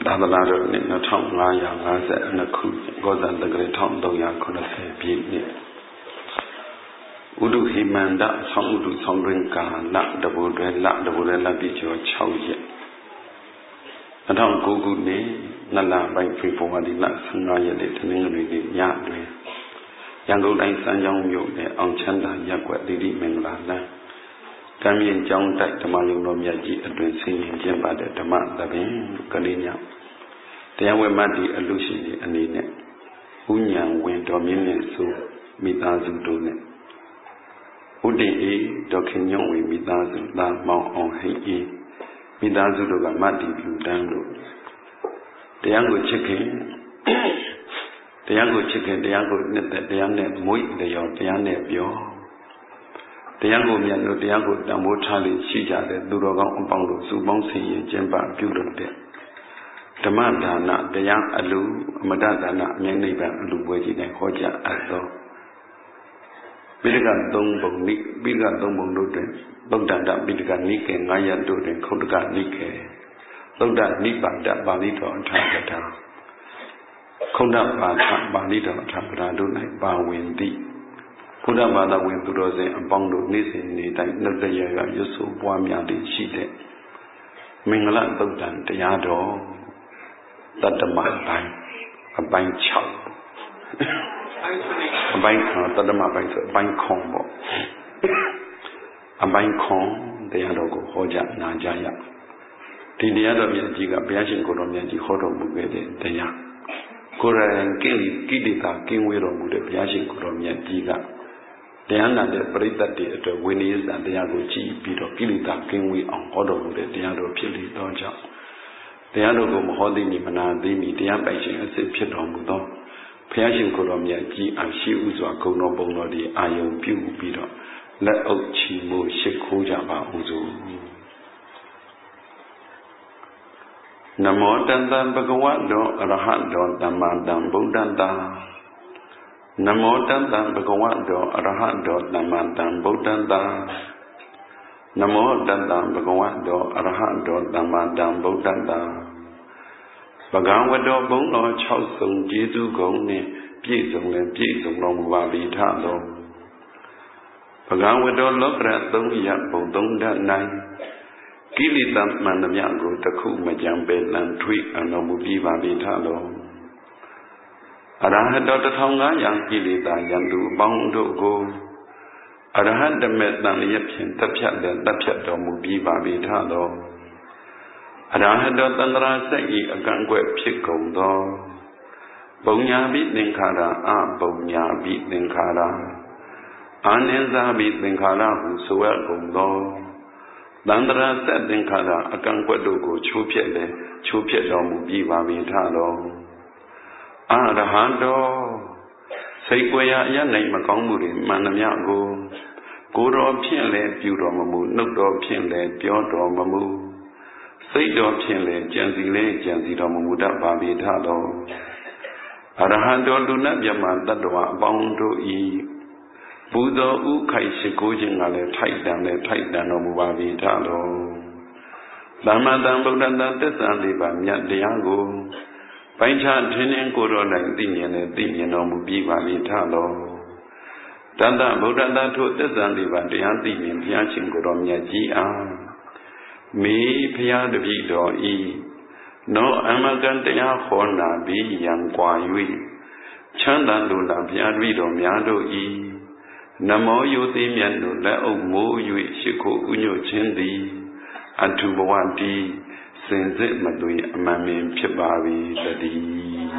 သာသနာတော်နှစ်2552ခုဂောဇန်တက္ကရာ1380ပြည့်နှစ်ဥဒုဟိမန္တဆောင်းဥဒုဆောင်းတွင်ကာလတဘူတွဲလပြည့်ကျော်6ရက်2009ခုနှစ်နလပိုင်းဖေဖော်ဝါရီလ15ရက်နေ့တနင်္ဂနွေနေ့ညတွင်ရန်ကုန်တိုင်းစမ်းချောင်းမြို့နယ်အောင်ချမ်းသာရပ်ကွက်တိတိမင်္ဂလာလမ်းကံမြင့်ကျောင်းတိုက်ဓမ္မယုံတော်မြတ်ကြီးအတွင်ဆင်းရင်ကျင်းပတဲ့ဓမ္မသဘင်ကလေးညတရားဝဲမတ်ဒီအလူရှင်ကြီးအနေနဲ့ဥညာဝင်တော်မြင့်မြတ်ဆိုမိသားစုတို့နဲ့ဥတည်အေးဒေါခင်ညုံဝေမိသားစုသားမောင်အောင်ဟိအေးမိသားစုတို့ကမတ်ဒီလူတန်းတို့တရားကိုချစ်ခင်တရားကိုနှစ်သက်တရားနဲ့မွေးလျော်တရားနဲ့ပြောတရားကိုမြတ်လို့တရားကိုတန်ဖိုးထားလို့ရှိကြတဲ့သူတော်ကောင်းအပေါင်းတို့စုပေါင်းဆင်ရင်ကျင့်ပပြုလုပ်တဲ့ဓမ္မဒါနတရားအလူအမတဒါနအမြဲနိဗ္ဗာန်အလူပွဲကြီးနဲ့ဟောကြားအပ်သောပိဋက3ပုံတို့တွင်သုဒ္ဓတပိဋကနိကေ9ရပ်တို့တွင်ခုတ်တကနိကေသုဒ္ဓနိပါဒပါဠိတော်အထာပဒါခုတ်တပါဠပါဠိတော်အထာပဒါတို့၌ပါဝင်သည့်ဘုရားဘာသာဝင်သူတော်စင်အပေါင်းတို့နေ့စဉ်နေ့တိုင်းနှုတ်သက်ရရွတ်ဆိုပွားများသည်ရှိတဲ့မင်္ဂလသုဒ္ဓံတရားတော်တတ္တမပိုင်းအပိုင်း6အပိုင်းတတ္တမပိုင်းဆိုအပိုင်းခွန်ပေါ့အပိုင်းခွန်တရားတော်ကိုဟောကြားနာကြားရဒီတရားတော်မြတ်ကြီးကဘုရားရှင်ကိုယ်တော်မြတ်ကြီးဟောတော်မူခဲ့တဲ့တရားကိုယ်တိုင်ကိလေသာကင်းဝေးတော်မူတဲ့ဘုရားရှင်ကိုယ်တော်မြတ်ကြီးကတရားနာတဲ့ပရိသတ်တွေအတွက်ဝိနည်းစံတရားကိုကြည်ပြီးတော့ကိလေသာကင်းဝေးအောင်ဟောတော်မူတဲ့တရားတော်ဖြစ်လေသောကြောင့်တရားတော်ကိုမဟောသိမီမနာသိမီတရားပိုင်ရှင်အစစ်ဖြစ်တော်မူသောဘုရားရှင်ကိုယ်တော်မြတ်ကြီးအားရှိဥစွာဂုဏ်တော်ပုံတော်ဒီအာယုံပြုပြီးတော့လက်အုပ်ချီမို့ရှိခိုးကြပါဦးစို့နမောတတံဘဂဝတောအရဟတောသမ္မာသမ္ဗုဒ္ဓံတနမောတတံဘဂဝတောအရဟတောသမ္မာသမ္ဗုဒ္ဓံတနမောတတံဘဂဝတောအရဟတောသမ္မာသမ္ဗုဒ္ဓံတဘဂဝတောဘုံတော်6စုံကျေးဇူးကုန်နှင့်ပြည့်စုံတော်မူပါ၏ထသောဘဂဝတောလောကရ3ရပ်ဘုံ3ဓာတ်၌ကိလေသာမှန်သမျှကိုတစ်ခုမကြံပဲလန်ထွေးအတော်မူပြီးပါ၏ထသောအရဟတော1500ကိလေသာယံသူအပေါင်းတို့ကိုအရဟတမေတန်ရဖြင့်တပ်ဖြတ်တော်မူပြီးပါ၏ထသောအရဟတောတန္တရာစက်ဤအကန့်ကွက်ဖြစ်ကုန်သောပုံညာပိသင်္ခါရအပုံညာပိသင်္ခါရအာနိသပိသင်္ခါရဟုဆိုရကုန်သောတန္တရာစက်သင်္ခါရအကန့်ကွက်တို့ကိုချိုးဖျက်တော်မူပြီးပါ၏ထသောအရဟံတော်စိတ်ကိုယ်ရာအရနိုင်မကောင်းမှုတွေမှန်သမျှကိုကိုယ်တော်ဖြင့်လည်းပြုတော်မမူနှုတ်တော်ဖြင့်လည်းပြောတော်မမူစိတ်တော်ဖြင့်လည်းကြံစီတော်မမူတတ်ပါ၏ထသောအရဟံတော်လူနာမြတ်မှတတ္တဝအပေါင်းတို့ဤပူဇော်ဥခိုက်ရှိခိုးခြင်းကလည်းထိုက်တန်တော်မူပါ၏ထသောသမ္မာသမ္ဗုဒ္ဓံသစ္စာလေးပါးမြတ်တရားကိုပိုင်းခြားထင်းထင်းကိုယ်တော်၌သိမြင်တော်မူပြီးပါ၏ထသောတတ္တဗုဒ္ဓတထိုသစ္စာလေးပါးတရားသိမြင်ဘုရားရှင်ကိုယ်တော်မြတ်ကြီးအားမေဘုရားတပည့်တော်ဤနောအမကံတရားဟောနာပြီးရန်ကွာ၍ချမ်းသာလိုလားဘုရားတပည့်တော်များတို့ဤနမောယုသိမြတ်တို့လက်အုပ်မိုး၍ရှိခိုးဥညွတ်ခြင်းသည်အထုဘဝတိစင်စစ်မသွေအမှန်ပင်ဖြစ်ပါ၏တည်း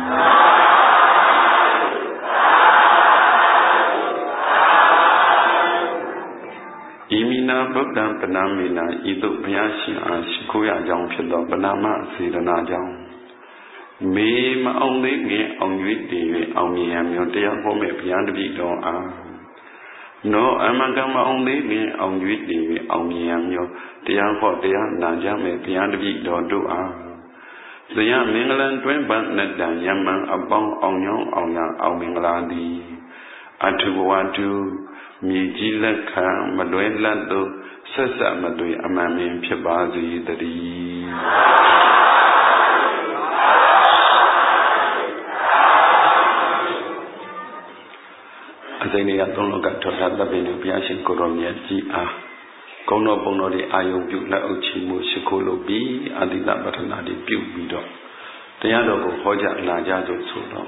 ဣမိနာဗုဒ္ဓံပနာမိနာဤသို့ဘုရားရှင်အားရှိခိုးရကြောင်းဖြစ်သောပနာမစေတနာကြောင့်မေမအောင်သေးခင်အောင်၍တည်၍အောင်မြင်ရမျိုးတရားဟောမဲ့ဘုရားတပည့်တော်အားနောအမကမအောင်သေးခင်အောင်၍တည်၍အောင်မြင်ရမျိုးတရားဟောတရားနာကြမဲ့ဘုရားတပည့်တော်တို့အားဇယမင်္ဂလံတွင်ပန်းနတံယမံအပေါင်းအောင်ညောင်းအောင်ရအောင်မင်္ဂလာသည်အထုဘဝတုမြေကြီးလက်ခံမလွဲလတ်သို့ဆက်ဆက်မသွေအမှန်ပင်ဖြစ်ပါစေတည်းစိန်တွေကသုံးလောကထောထားတပ်ပင်တွေဘုရားရှင်ကိုတော်မြတ်ကြီးအားကုံတော်ပုံတော်တွေအာယုံပြုလက်အုပ်ချီမှုရှိခိုးလို့ပြီးအတိတပဋ္ဌနာတွေပြုပြီးတော့တရားတော်ကိုဟောကြားလာကြစို့ဆိုတော့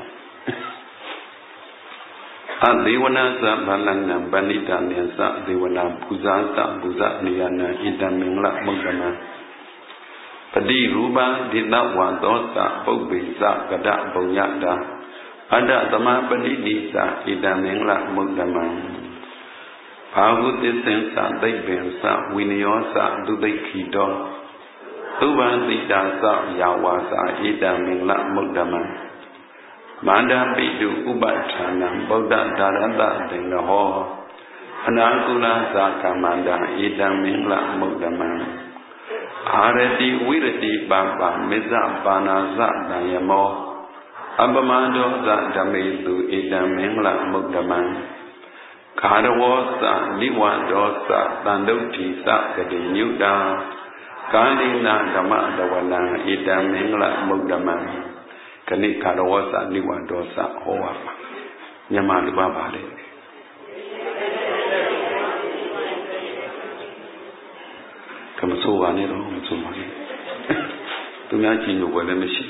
အဒေဝနာသဗလနံပဏိတမေသဒေဝနာပူဇာသပူဇာနိယနာဣတမင်္ဂလမုဒ္ဒမပတိရူပဒိတဝါသောသပုပ္ပိသကတဘုံယတာအတ္တသမပဏိနိသဣတမင်္ဂလမုဒ္ဒမံဘာဟုသစ္စေသသိပ္ပင်သဝိနယောသဒုသိခိတောသုဗံတိတာသယာဝါသဣတမင်္ဂလမုဒ္ဒမံမန္တပိတုဥပဌာနံဗုဒ္ဓဒါရတတေနဟောအနာကုလသကမန္တဣတမင်္ဂလမုဒ္ဒမံအာရတိဝိရတိပပမေဇပါဏာသတံယမောအပမန္တောသဓမေတုဣတမင်္ဂလမုဒ္ဒမံခါရဝောသနိဝန္တောသတန္တုဋ္ဌိသဂတိညုတာကာလိနာဓမ္မတဝနံဣတမင်္ဂလမုဒ္ဒမံခဏိခါရဝောသနိဝန္တောသဟောပါမြန်မာလူပါပါလေကမဆိုးပါနဲ့တော့မဆိုးပါနဲ့သူများကြည့်လို့ပဲလည်းမရှိ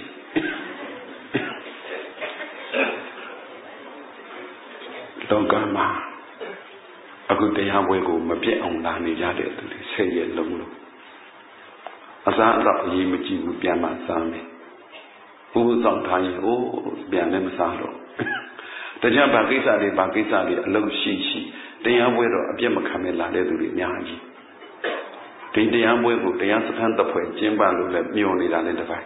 လောကမှာအခုတရားပွဲကိုမပြတ်အောင်လာနေကြတဲ့သူတွေဆယ်ရက်လုံးလို့အစားအသောက်အရေးမကြည့်ဘူးပြန်မှစားမယ်ဘုဟုဆောင်ထားရင်အိုးပြန်လည်းမစားတော့တခြားဘာကိစ္စတွေအလုံးရှိတရားပွဲတော့အပြတ်မခံမဲ့လာတဲ့သူတွေအများကြီးဒီတရားပွဲကိုတရားစခန်းတစ်ဖွဲ့ကျင်းပလို့လည်းမျှော်နေတာလည်းတစ်ပိုင်း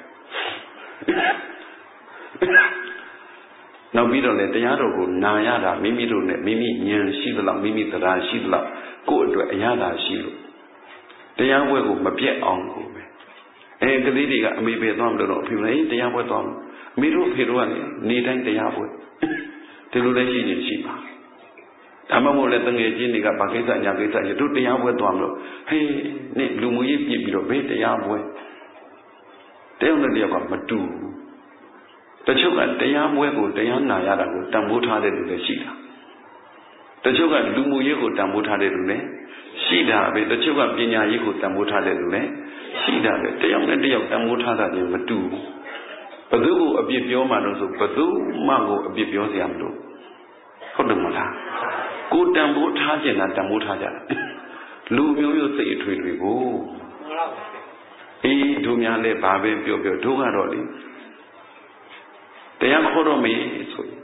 နောက်ပြီးတော့လည်းတရားတော်ကိုနာရတာမိမိတို့နဲ့မိမိဉာဏ်ရှိသလောက်မိမိတရားရှိသလောက်ကိုယ့်အတွက်အရသာရှိလို့တရားပွဲကိုမပြတ်အောင်ကိုပဲကလေးတွေကအမေပဲသွားမလို့တော့အဖေလည်းတရားပွဲသွားလို့အမေတို့အဖေတို့ကနေတိုင်းတရားပွဲဒီလိုလည်းရှိနေရှိပါဒါမှမဟုတ်လည်းတငယ်ချင်းတွေကဘာကိစ္စညာကိစ္စရတို့တရားပွဲသွားမလို့ဟေးနေ့လူမှုရေးပြစ်ပြီးတော့ဘေးတရားပွဲတယောက်နဲ့တယောက်ကမတူတချို့ကတရားပွဲကိုတရားနာရတာကိုတန်ဖိုးထားတဲ့လူလည်းရှိတာတချို့ကလူမှုရေးကိုတန်ဖိုးထားတဲ့လူလည်းရှိတာပဲတချို့ကပညာရေးကိုတန်ဖိုးထားတဲ့လူလည်းရှိတာပဲတယောက်နဲ့တယောက်တန်ဖိုးထားတာတွေမတူဘယ်သူကိုအပြစ်ပြောမှလို့ဆိုဘယ်သူမှကိုအပြစ်ပြောစရာမလိုဟုတ်တယ်မလားကိုတန်ဖိုးထားခြင်းလားတန်ဖိုးထားကြတယ်လူမျိုးစိတ်အထွေထွေကိုတို့များလည်းဘာပဲပြောတို့ကတော့လေတရားခေါ်တော့မေးဆိုရင်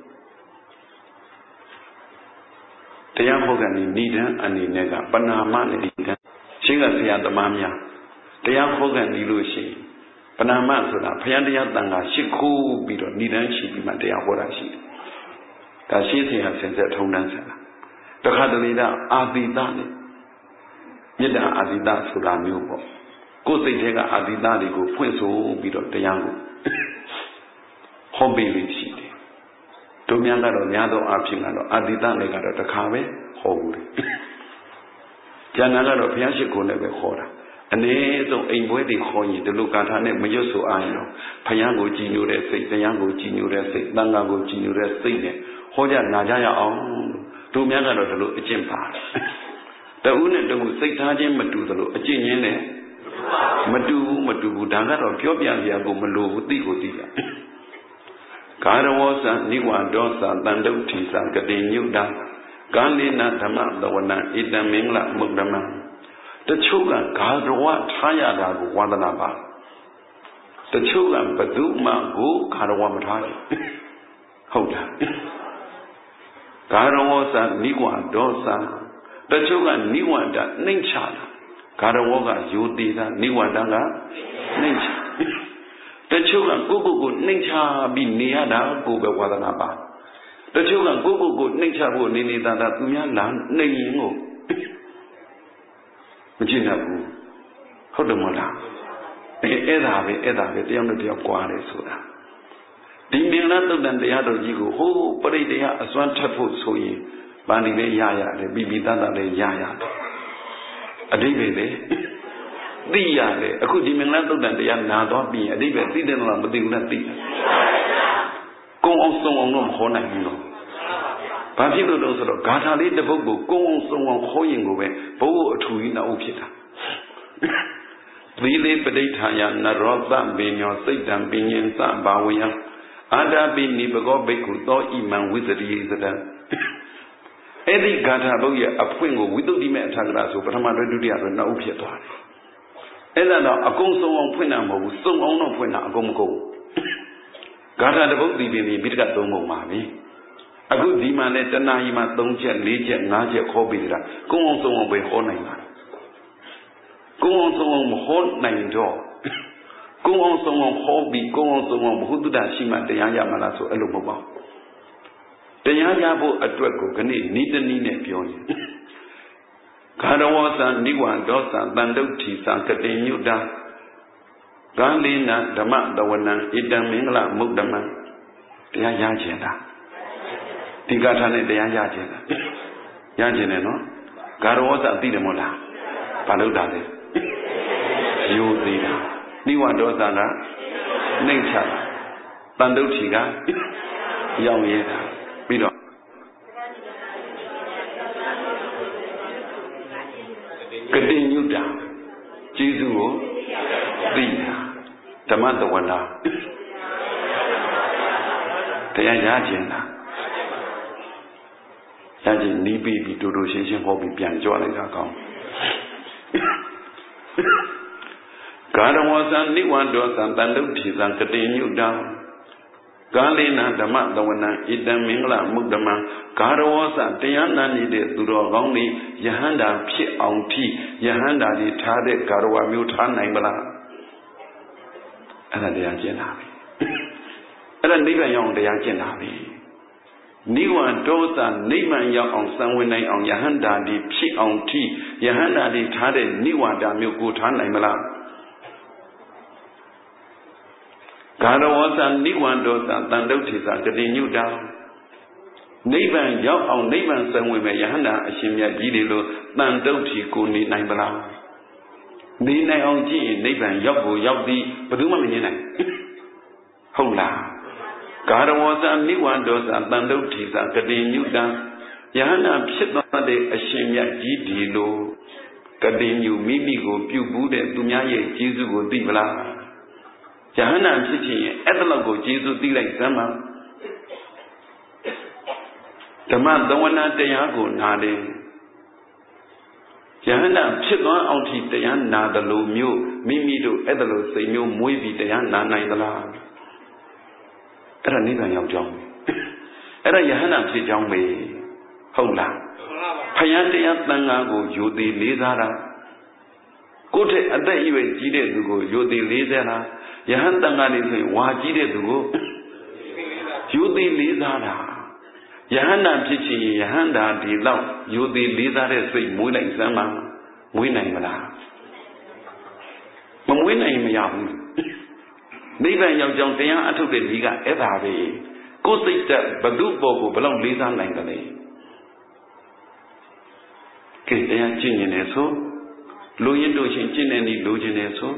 တရားခေါ်ကနေဏိဒံအနေနဲ့ကပနာမနဲ့ဏိဒံရှင်းကဆရာသမားများတရားခေါ်ကနေလို့ရှိရင်ပနာမဆိုတာဘုရားတရားတန်ခါရှ िख ခိုးပြီးတော့ဏိဒံရှိပြီးမှတရားဟောတာရှိတယ်ဒါရှင်းဆရာဆင်ဆက်ထုံးတန်းဆက်တာတခါတလေတော့အာတိတနဲ့မေတ္တာအာတိတဆိုတာမျိုးပေါ့ကိုယ်စိတ်ထဲကအာတိတတွေကိုဖွင့်ဆိုပြီးတော့တရားကိုဟောပေးလို့ရှိတယ်တို့များကတော့များသောအားဖြင့်ကတော့အာတိတနဲ့ကတော့တစ်ခါပဲဟောဘူးလေကျန်တာကတော့ဘုရားရှိခိုးနဲ့ပဲဟောတာအနည်းဆုံးအိမ်ပွဲတွေခေါ်ရင်ဒီလိုကာထာနဲ့မရွတ်ဆိုအားရင်တော့ဘုရားကိုကြည်ညိုတဲ့စိတ်တရားကိုကြည်ညိုတဲ့စိတ်သံဃာကိုကြည်ညိုတဲ့စိတ်နဲ့ဟောကြနာကြရအောင်တို့များကတော့ဒီလိုအကျင့်ပါတယ်တဦးနဲ့တဦးစိတ်ထားခြင်းမတူသလိုအကျင့်ရင်းနဲ့မတူဘူးဒါကတော့ပြောပြစရာကိုမလိုဘူးသိကိုသိတာကာရဝောသနိဝန္တောသတန္တုဋ္ဌိသဂတိညုတာကာလိနာဓမ္မသဝနံဣတမင်္ဂလမုဒ္ဒမံတချို့ကဂါရဝထားရတာကိုဝန္ဒနာပါတချို့ကဘသူမှကိုဂါရဝမထားဘူးဟုတ်တာဂါရဝောသနိဝန္တောသတချို့ကနိဝန္တနှိမ့်ချတာဂါရဝောကယူတည်တာနိဝန္တကနှိမ့်ချတချို့ကကိုနှိမ့်ချပြီးနေရတာကိုပဲဝါဒနာပါတချို့ကကိုနှိမ့်ချဖို့နေတာသူများလာနှိမ့်ရင်ကိုမကြည့်နိုင်ဘူးဟုတ်တယ်မလားအဲ့ဒါပဲတယောက်နဲ့တယောက်ကွာတယ်ဆိုတာဒီမင်္ဂလာသုတ်တန်တရားတော်ကြီးကိုဟိုးပရိတရားအစွမ်းထပ်ဖို့ဆိုရင်ဗာဏိလည်းရရတယ်ပြီးပြီးသားလည်းရရတယ်အဓိပ္ပာယ်လေသိရတယ်အခုဒီမင်္ဂလာသုတ်တန်တရားနာတော့ပြီးအဓိပ္ပာယ်သိတယ်လားမသိဘူးလားသိတယ်ကုံအောင်စုံအောင်တော့မခေါ်နိုင်ဘူးလို့ဘာဖြစ်လို့လဲဆိုတော့ဂါထာလေးတစ်ပုဒ်ကိုကိုယ်အောင်ဆုံးအောင်ခေါ်ရင်ကိုပဲဘုဟုအထူကြီးနောက်ဖြစ်တာသီလေပဋိဌာယနရောသဗေညောစိတ်တံပညင်သဘာဝယအာဒပိနိပကောဘိက္ခုသောဣမံဝိသတိယသတံအဲ့ဒီဂါထာဘုရဲ့အဖွင့်ကိုဝိသုဒ္ဓိမေအထာဂရဆိုပထမတွဲဒုတိယတွဲနောက်ဖြစ်သွားတယ်အဲ့ဒါတော့အကုန်ဆုံးအောင်ဖွင့်တာမဟုတ်ဘူးစုံအောင်တော့ဖွင့်တာအကုန်မကုန်ဂါထာတစ်ပုဒ်ဒီပြင်မိတ္တက3ပုံပါပဲအခုဒီမှာနဲ့တဏှာကြီးမှာ3ချက်4ချက်5ချက်ခေါ်ပြီးတာကုန်းအောင်စုံအောင်ပဲဟောနိုင်တာကုန်းအောင်စုံအောင်မဟောနိုင်တော့ကုန်းအောင်စုံအောင်ဟောပြီးကုန်းအောင်စုံအောင်ဘုဟုတ္တရှိမှတရားရမှာလားဆိုအဲ့လိုမဟုတ်ပါဘူးတရားရဖို့အတွက်ကိုခဏနိတနီးနဲ့ပြောရင်ဂါရဝသနိဝန္ဒောသတန်တုဋ္ဌိသကတိညုတာဂန္လိနာဓမ္မတဝနံဣတံမင်္ဂလမုဒ္ဓမံတရားရခြင်းတာဒီဂါထာနဲ့တရားရခြင်းတာရခြင်းတယ်နော်ဂါရဝသသိတယ်မို့လားဘာလို့တာလဲယူသေးတာနိဝန္ဒောသကနှိမ့်ချတာတန်တုဋ္ဌိကရောက်ရဲတာပြီးတော့ကတိညုတာကျေးဇူးကိုသိတာဓမ္မတဝနာတရားရခြင်းလားရခြင်းနီးပြီးတူတူရှင်းရှင်းဟောပြီးပြန်ကြွလိုက်တာကောင်းကာရဝသနိဝန္ဒောသံတန်တုဋ္ဌိသံကတိညုတာကာလိနာဓမ္မတဝနံဣတံမင်္ဂလမုဒ္ဓမံဂါရဝသတရားနာနေတဲ့သူတော်ကောင်းတွေယဟန္တာဖြစ်အောင်ထိယဟန္တာတွေထားတဲ့ဂါရဝမျိုးထားနိုင်မလားအဲ့ဒါတရားကျင့်တာပဲအဲ့ဒါနိဗ္ဗာန်ရောက်အောင်တရားကျင့်တာပဲနိဝန္ဒောသနိဗ္ဗာန်ရောက်အောင်စံဝင်နိုင်အောင်ယဟန္တာတွေဖြစ်အောင်ထိယဟန္တာတွေထားတဲ့နိဝန္တာမျိုးကိုထားနိုင်မလားဂါရဝသနိဝန္ဒောသတန်တုဋ္ဌိသကတိညုတာနိဗ္ဗာန်ရောက်အောင်နိဗ္ဗာန်စံဝင်မဲ့ယဟန္တာအရှင်မြတ်ကြီးတွေလို့တန်တုဋ္ဌိကိုနေနိုင်ပလားနေနိုင်အောင်ကြည့်ရင်နိဗ္ဗာန်ရောက်ကိုရောက်သည်ဘယ်သူမှမငြင်းနိုင်ဟုတ်လားဂါရဝသနိဝန္ဒောသတန်တုဋ္ဌိသကတိညုတာယဟန္တာဖြစ်သွားတဲ့အရှင်မြတ်ကြီးဒီလို့ကတိညုမိမိကိုပြုဘူးတဲ့သူများရဲ့ကျေးဇူးကိုသိပလားယဟန္တာဖြစ်ခြင်းရဲ့အဲ့ဒါလောက်ကိုကျေးဇူးသိလိုက်စမ်းပါဓမ္မသဝနာတရားကိုနာတယ်ယဟန္တာဖြစ်သွားအောင်ထိတရားနာတယ်လို့မျိုးမိမိတို့အဲ့ဒါလို့စိတ်မျိုးမွေးပြီးတရားနာနိုင်သလားအဲ့ဒါနိဗ္ဗာန်ရောက်ကြောင်းအဲ့ဒါယဟန္တာဖြစ်ကြောင်းပဲဟုတ်လားဖယားတရားသံဃာကိုယူသည်လေးစားတာကိုယ့်ထက်အသက်အရွယ်ကြီးတဲ့သူကိုယူသည်လေးစားတာယဟန်တန်ဃာနေဆိုရင်ဝါကြီးတဲ့သူကိုယူသည်လေးစားတာယဟန္တာဖြစ်ချင်ယဟန္တာဒီလောက်ယူသည်လေးစားတဲ့စိတ်မွေးလိုက်စမ်းပါမွေးနိုင်မလားမမွေးနိုင်မရဘူးနိဗ္ဗာန်ရောက်ကြောင်းတရားအထုတ်တဲ့ဒီကအဲ့ဒါပဲကိုယ်စိတ်သက်ဘု து ပေါ်ကိုဘယ်လောက်လေးစားနိုင်တယ်လဲကဲတရားကျင့်နေတယ်ဆိုလူရင်တို့ရှင်ကျင့်နေပြီလူကျင်နေဆို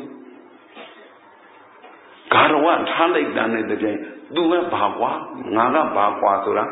ဂါရဝထားလိုက်တာနဲ့တကယ်သူကဘာကွာငါကဘာကွာဆိုတာ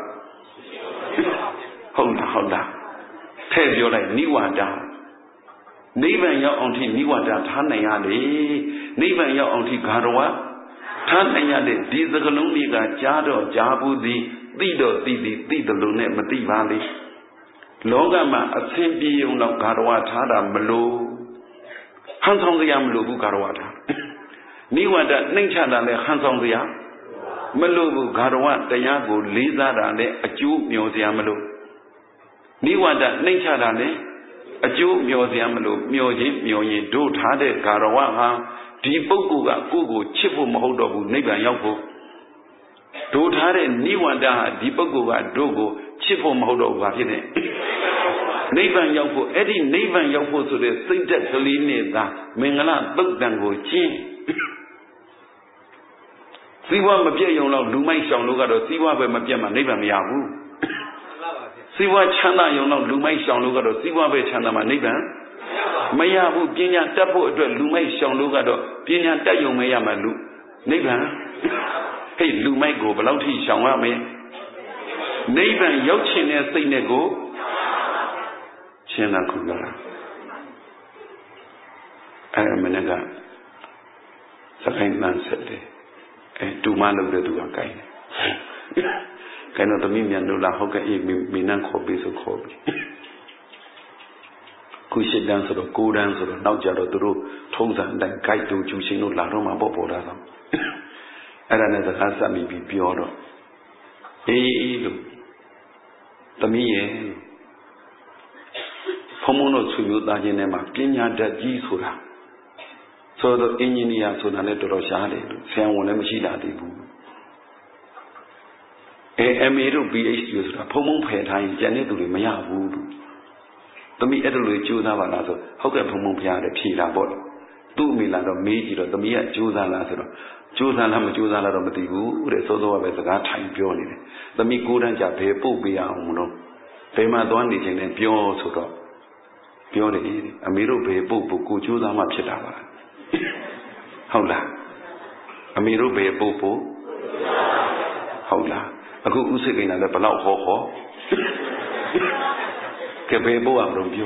ဟုတ်လားထည့်ပြောလိုက်နိဝန္တာနိဗ္ဗာန်ရောက်အောင်ထိနိဝန္တာထားနိုင်ရတယ်နိဗ္ဗာန်ရောက်အောင်ထိဂါရဝထားနိုင်ရတဲ့ဒီစကလုံးတွေကကြားတော့ကြားဘူးသည်သိတော့သိသည်သိတယ်လို့နဲ့မသိပါလေလောကမှာအဆင်ပြေုံတော့ဂါရဝထားတာမလို့ဟန်ဆောင်ကြရမလို့ဘူးဂါရဝထားနိဝန္တနှိမ့်ချတာနဲ့ဟန်ဆောင်စရာမလို့ဘူးဂါရဝတရားကိုလေးစားတာနဲ့အကျိုးမျှော်စရာမလို့နိဝန္တနှိမ့်ချတာနဲ့အကျိုးမျှော်စရာမလို့မျှော်ခြင်းမျှော်ရင်တို့ထားတဲ့ဂါရဝဟာဒီပုဂ္ဂိုလ်ကကိုယ့်ကိုချစ်ဖို့မဟုတ်တော့ဘူးနိဗ္ဗာန်ရောက်ဖို့တို့ထားတဲ့နိဝန္တဟာဒီပုဂ္ဂိုလ်ကတို့ကိုချစ်ဖို့မဟုတ်တော့ဘူးဘာဖြစ်လဲနိဗ္ဗာန်ရောက်ဖို့အဲ့ဒီနိဗ္ဗာန်ရောက်ဖို့ဆိုတဲ့စိတ်ဓာတ်ကလေးနဲ့သာမင်္ဂလာသုတ်တံကိုကျင့်စီးပွားမပြည့်ရုံတော့လူမိုက်ဆောင်လို့ကတော့စီးပွားပဲမပြတ်မှနိဗ္ဗာန်မရဘူးစီးပွားချမ်းသာရုံတော့လူမိုက်ဆောင်လို့ကတော့စီးပွားပဲချမ်းသာမှနိဗ္ဗာန်မရဘူးပညာတတ်ဖို့အတွက်လူမိုက်ဆောင်လို့ကတော့ပညာတတ်ရုံမရမှလူနိဗ္ဗာန်ဟဲ့လူမိုက်ကိုဘယ်လောက်ထိဆောင်ရမလဲ Neighbor Yochin as they nego Chena Kugara. I am an aga. Sakai man said, two man of the Duakai. Cannot the Mimian Nula Hoka Minan Kobi so Kobi. Kushi dance or go dance or now Jaro Duru, Tonza and then Kai to Jushino La Roma Boboda. And another Hasa may be pure. The me Homono to you that in Emma, Pinya da Gisura. So the engineer so the letter of Shade, San Wonamishida de Boo. A mero BH, Pomon Peta, Janet to the Maya Voodoo. The me Edward Judah Lazo, how can Pomon Pia the Pila boy? 2 million of major, the mere Judah Lazaro. Judah Lam Judah Ramatibu, the Sozo of the time purely. The me good and Jape, Popia Uno. Pema Dondi and Pure Soto. Pure, a miro be Popo, Judah Machitava. Hola. A miro be Popo. Hola. A good Usibin and the Palau Ho. Cabebo Abrombio.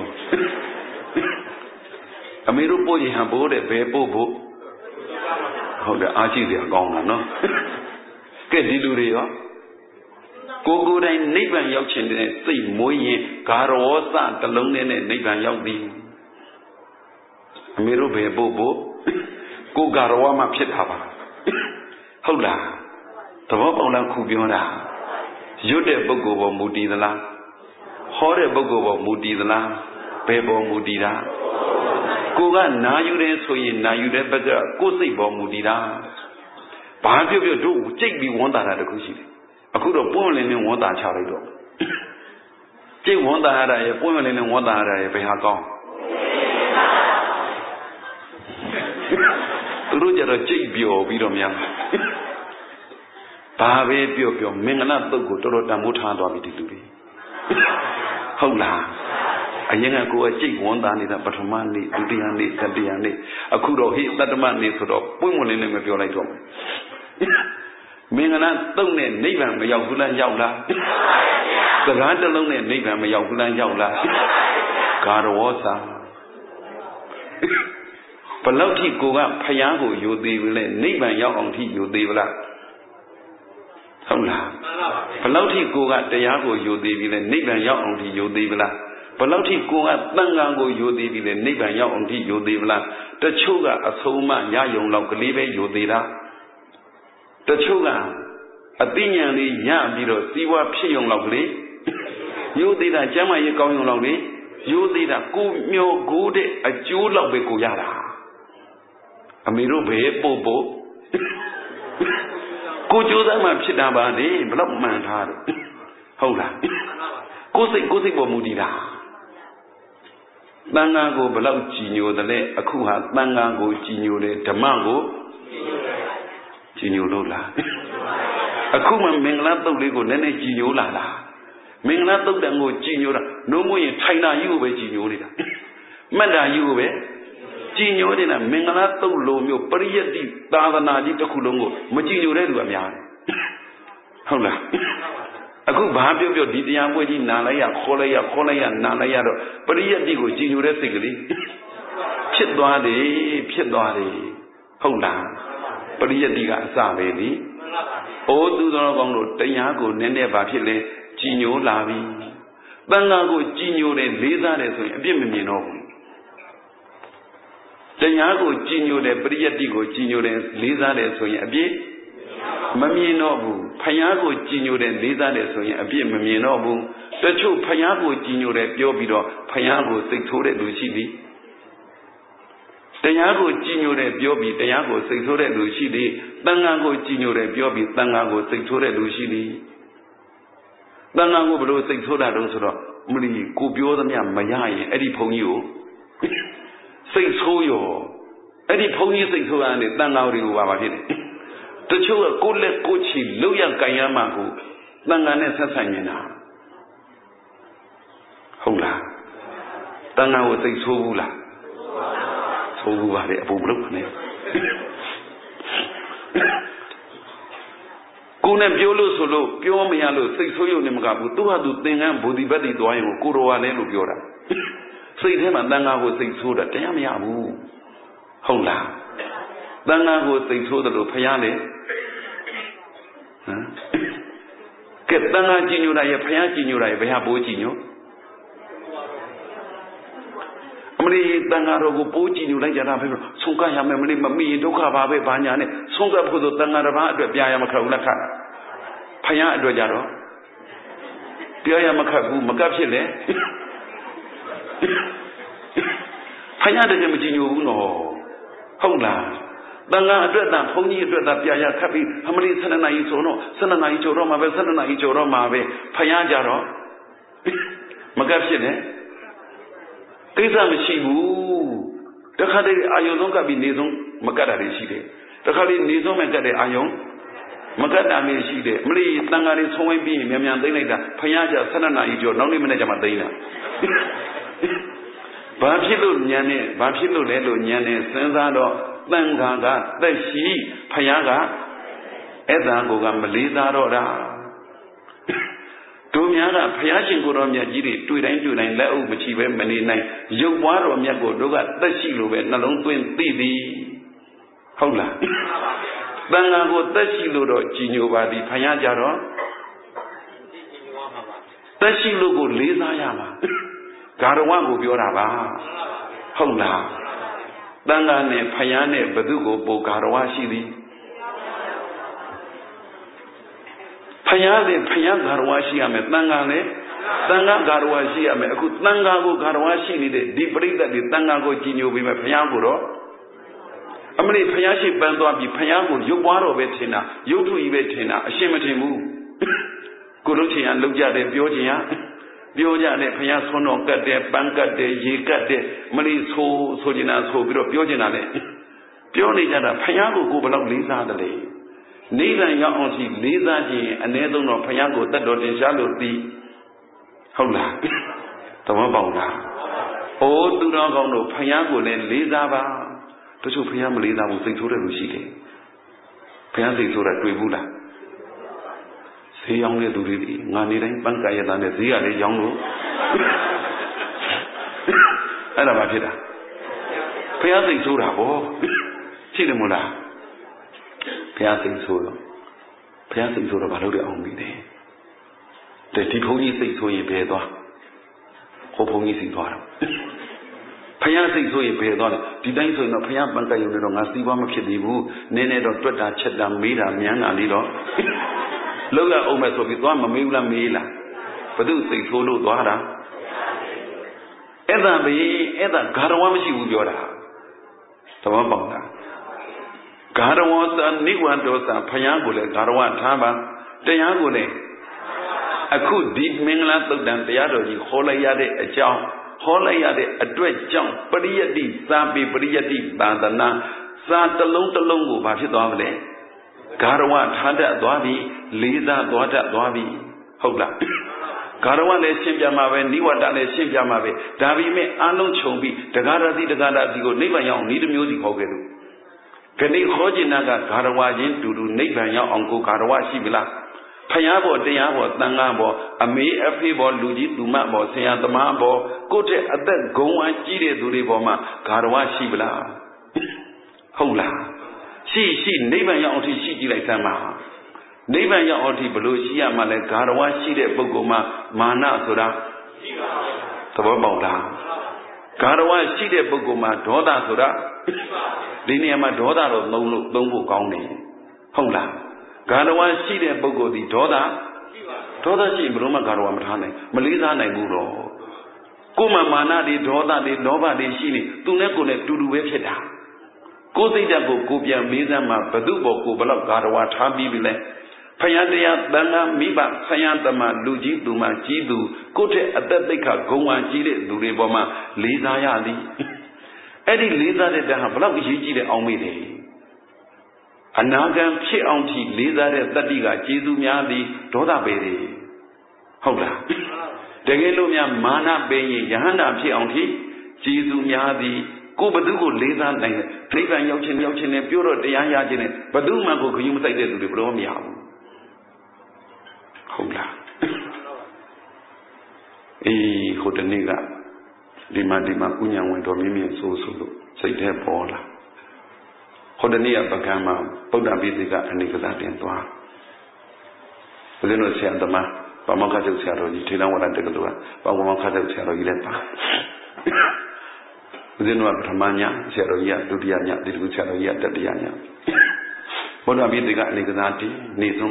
A miro boy Habo, the Bebo. How the Archie they are gone, no? Get Dilurio. Go good and Niban Yochin, say Moye, Carosa, the Lone and Niban Yokdi. A miro Bebo. Go Garawama Pitava. Hola. The Vopola Kubiona. Jude Bogo Mudi the La. Hore Bogo Mudi the La. Bebo Mudida. Goga na you then so ye na you then better go say Bomudida. Bahio do take me one that at the Kushi. I could have born in one that Charido. Take one that I have born in one that I have gone. Roger Jibio Bidomia Babe Bio Mingana Togo Torotamuta Dobiti. Hola. A young go a chick one than in a Batamani, Dudiani, Kadiani, a kudo hit that man is sort of women in a pure light. Mingana don't name and Mayakula Yaula. The land alone and name and Mayakula Yaula. Garawosa. Palauti go up, Payago, you devil, name and Yaonti, you devil. Hola. Palauti go up, Dayago, you devil, name and Yaonti, you devil. Palauti go at Tangango, you did the neighbor Yaonti, you devla. The Chuga, a Soma, Yayon Lokalibe, you did that. The Chuga, a Dinyani, Yabiro, Siwa Pion Lokali. You did a Jama Yakon Lokali. You did a Kumyo Good, a Jewel of Bekuyara. A Mirube Bobo. Could you them up Chidabadi, Blockman hard? Hola. Gossip Mudida. Tangago below Gino the Le Akuha, Tangago Gino de Tamago Gino Lola. Akuma Menglato Lego Nene Gino Lala. Menglato Dango Gino, no more in China you be Gino. Manda you be Gino in a Menglato Lomio, Pariati, Tavana di Takulongo, Magino Reduamian. Hola. A good baby of your Didian Wedi Nalaya, Kolaya, Nalaya, Pariadigo, Ginuretically. Piedwadi, Honda, Pariadiga Saveli. O do the Rongo, Tayago, Nene Vapile, Gino Lavi. Bangago, Gino, and Liza, Bimino. Tayago, Gino, the Pariadigo, Gino, and Liza, a bit. Maminobu, Payago Gino and Liza, a bit Maminobu, the two Payago Gino, Yobido, Payago, Sectore Lucidi. Tayago Gino, Yobi, Tayago, Sectore Lucidi, Tangago Gino, Yobi, Tangago, Sectore Lucidi. Tangago below Sectora Rosoro, Muri, Kubio, the Mayai, Eddie Ponyo. Say so yo. Eddie Pony Sectora and the Tangauri Wavahid. The children go let Kochi, Loya Kayamago, Nangane Sasanyana. Hola. Tanga was a Soula. Soula, a book. ကိုယ်နဲ့ပြောလို့ဆိုလို့ပြောမရလို့စိတ်ဆိုးရုံနဲ့မကဘူးသူဟာသူသင်္ကန်းဘူဒီဘတ်တီသွားရင်ကိုတော်ဝါလဲလို့ပြောတာစိတ်ထဲမှာတန်ခါကိုစိတ်ဆိုးတာတရားမရဘူးဟုတ်လားတန်ခါကိုစိတ်ဆိုးတယ်လို့ဖျားလေဟမ်ကဲတန်ခါကြည်ညိုတာရဲ့ဖျားကြည်ညိုတာရဲ့ဘယ်ဟာပိုးကြည်ညိုအမလီတန်ခါတော်ကိုပိုးကြည်ညိုလိုက်ကြတာပဲဆုံးကရမယ်မလေးမမိရင်ဒုက္ခပါပဲဘာညာနဲ့ဆုံးကဖို့ဆိုတန်ခါတစ်ပါးအတွက်ပြရမခက်ဘူးလားခက်ဖယားအတွက်ကြတော့ပြောရမခက်ဘူးမကပ်ဖြစ်လေဖယားတကယ်မကြည်ညိုဘူးနော်ဟုတ်လားတန်ခါအတွက်သာဘုန်းကြီးအတွက်သာပြရခက်ပြီးအမလီ12နာရီဆိုတော့12နာရီကျော်တော့မှာပဲ12နာရီကျော်တော့မှာပဲဖယားကြတော့မကပ်ဖြစ်လေကိစ္စမရှိဘူးတခါတည်းအာယုံဆုံးကပ်ပြီးနေဆုံးမကတ်တာတွေရှိတယ်တခါတည်းနေဆုံးမဲ့ကတ်တဲ့အာယုံမကတ်တာမျိုးရှိတယ်မလေးတန်ဃာတွေဆုံးဝိုင်းပြီးမြန်မြန်သိမ့်လိုက်တာဖယားကြ12နာရီကျော်နောက်နေ့မနေ့ကျမှသိမ့်တာဘာဖြစ်လို့ညံနေဘာဖြစ်လို့လဲလို့ညံနေစဉ်းစားတော့တန်ဃာကသက်ရှိဖယားကအဲ့ဒါကိုကမလေးစားတော့တာတို့များကဘုရားရှင်ကိုတော်မြတ်ကြီးတွေတွေ့တိုင်းလက်အုပ်မချီပဲမနေနိုင်ရုပ်ပွားတော်မြတ်ကိုတို့ကသက်ရှိလို့ပဲနှလုံးသွင်းသိသည်ဟုတ်လားတန်ခါကိုသက်ရှိလို့တော့ကြည်ညိုပါသည်ဘုရားကြတော့သက်ရှိလို့ကိုလေးစားရမှာဂါရဝကိုပြောတာပါဟုတ်လားတန်ခါနဲ့ဘုရားနဲ့ဘု து ကိုပိုဂါရဝရှိသည်ဖယားတဲ့ဖယားဂါရဝရှိရမယ်တန်ခါနဲ့တန်ခါဂါရဝရှိရမယ်အခုတန်ခါကိုဂါရဝရှိနေတဲ့ဒီပရိသတ်တွေတန်ခါကိုကြည်ညိုပြီးမှဖယားကိုတော့အမလေးဖယားရှိပန်းသွားပြီးဖယားကိုရုပ်ပွားတော်ပဲထင်တာရုပ်ထုကြီးပဲထင်တာအရှင်းမထင်ဘူးကိုလုံးချင်ရလောက်ကြတယ်ပြောချင်ရပြောကြတယ်ဖယားဆွန်းတော်ကတ်တယ်ပန်းကတ်တယ်ရေကတ်တယ်မလေးဆိုချင်တာဆိုပြီးတော့ပြောချင်တာလေပြောနေကြတာဖယားကိုဘယ်လောက်လေးစားတယ်လေနိဗ္ဗာန်ရောက်အောင်ရှိလေးစားခြင်းအ ਨੇ ဆုံးတော့ဘုရားကိုတတ်တော်တင်ရှားလို့သိဟုတ်လားသဘောပေါက်လားအိုးသူတော်ကောင်းတို့ဘုရားကိုလည်းလေးစားပါတချို့ဘုရားမလေးစားဘူးစိတ်ဆိုးတဲ့လူရှိတယ်ဘုရားစိတ်ဆိုးတာတွေ့ဘူးလားဈေးရောင်းတဲ့သူတွေငါနေတိုင်းပန်းကရတာနဲ့ဈေးကလည်းရောင်းလို့အဲ့ဒါမှဖြစ်တာဘုရားစိတ်ဆိုးတာဗောဖြစ်တယ်မို့လားဘုရားစိတ်ဆိုးတော့ဘာလို့လဲအောင်ပြီလဲတဲ့ဒီဘုန်းကြီးစိတ်ဆိုးရင်ဘယ်သွားဟိုဘုန်းကြီးစိတ်သွားတော့ဘုရားစိတ်ဆိုးရင်ဘယ်သွားလဲဒီတိုင်းဆိုရင်တော့ဘုရားပန်းကရုံနဲ့တော့ငါစီးပွားမဖြစ်သေးဘူးနည်းနည်းတော့တွက်တာချက်တာမေးတာမြန်းတာလေးတော့လောက်ရအောင်မဲ့ဆိုပြီးသွားမမေးဘူးလားမေးလားဘသူစိတ်ဆိုးလို့သွားတာအဲ့ဒါဘေးအဲ့ဒါဂါရဝမရှိဘူးပြောတာသဘောပေါက်လားဂါရဝသနိဝန္တောသဘုရားကိုလည်းဂါရဝထားပါတရားကိုလည်းအခုဒီမင်္ဂလာသုတ်တံတရားတော်ကြီးဟောလိုက်ရတဲ့အကြောင်းဟောလိုက်ရတဲ့အတွက်ကြောင့်ပရိယတ္တိသာပိပရိယတ္တိသာသနာသာတလုံးကိုဘာဖြစ်သွားမလဲဂါရဝထားတတ်သွားပြီလေးစားသွားတတ်သွားပြီဟုတ်လားဂါရဝလည်းရှင်းပြမှာပဲနိဝတ္တလည်းရှင်းပြမှာပဲဒါပေမဲ့အလုံးခြုံပြီးတဂါရတိကိုနိဗ္ဗာန်ရောက်ဤတစ်မျိုးစီဟောခဲ့လို့ခဏခေါ်ကျင်တာကဂါရဝချင်းတူနိဗ္ဗာန်ရောက်အောင်ကိုဂါရဝရှိပြီလားဖယားဘောတရားဘောသံဃာဘောအမေအဖေဘောလူကြီးသူမဘောဆရာသမားဘောကိုယ့်တဲ့အသက်ဂုံဝါကြီးတဲ့သူတွေဘောမှာဂါရဝရှိပြီလားဟုတ်လားရှိနိဗ္ဗာန်ရောက်အောင်ရှိကြည့်လိုက်သမ်းပါနိဗ္ဗာန်ရောက်အောင်ဘလို့ရှိရမှလဲဂါရဝရှိတဲ့ပုဂ္ဂိုလ်မှာမာနဆိုတာရှိပါဘူးသဘောပေါက်လားဂါရဝရှိတဲ့ပုဂ္ဂိုလ်မှာဒေါသဆိုတာဒီနေရာမှာဒေါသတော့သုံးဖို့ကောင်းတယ်ဟုတ်လားဂါရဝရှိတဲ့ပုဂ္ဂိုလ်ဒီဒေါသရှိဘယ်လိုမှဂါရဝမထားနိုင်မလေးစားနိုင်ဘူးတော့ကိုယ်မှာမာနတွေဒေါသတွေလောဘတွေရှိနေသူနဲ့ကိုယ်နဲ့တူတူပဲဖြစ်တာကိုယ်စိတ်ဓာတ်ကိုပြန်မေးစမ်းမှာဘသူ့ဘောကိုဘလောက်ဂါရဝထားပြီးပြီလဲဖယားတရားတန်ခါမိဘဆရာသမားလူကြီးသူမကြီးသူကိုယ့်တဲ့အသက်သိက္ခာဂုဏ်ဝါကြီးတဲ့သူတွေပေါ်မှာလေးစားရသည်အဲ့ဒီလေးစားတဲ့တန်ဟာဘလောက်အရေးကြီးတဲ့အောင်မေ့တယ်အနာဂံဖြစ်အောင်ထိလေးစားတဲ့တတ္တိကကျေးဇူးများသည်ဒေါသပဲတယ်ဟုတ်လားတကယ်လို့များမာနပဲရင်ယဟန္တာဖြစ်အောင်ထိကျေးဇူးများသည်ကိုဘသူကိုလေးစားနိုင်တယ်နိဗ္ဗာန်ရောက်ခြင်းနဲ့ပြောတော့တရားရခြင်းနဲ့ဘသူမှကိုခရီးမဆိုင်တဲ့လူတွေဘယ်တော့မရဘူးဟုတ်လားဟိုတနေ့ကဒီမှာဥညာဝင်တော်မြင့်မြင့်ဆိုလို့စိတ်ထဲပေါ်လာဟိုတနေ့ကပကံမှာပုဒ္ဓပိသိကအနေကစားတင်သွားဦးဇင်းတို့ဆရာသမားပမောက္ခချုပ်ဆရာတော်ကြီးထေရဝါဒတက္ကသိုလ်ကပမောက္ခချုပ်ဆရာတော်ကြီးလည်းပါဦးဇင်းတို့ကပထမညဆရာတော်ကြီးကဒုတိယညဒီလိုဆရာတော်ကြီးကတတိယညပုဒ္ဓပိသိကအနေကစားတင်နေဆုံး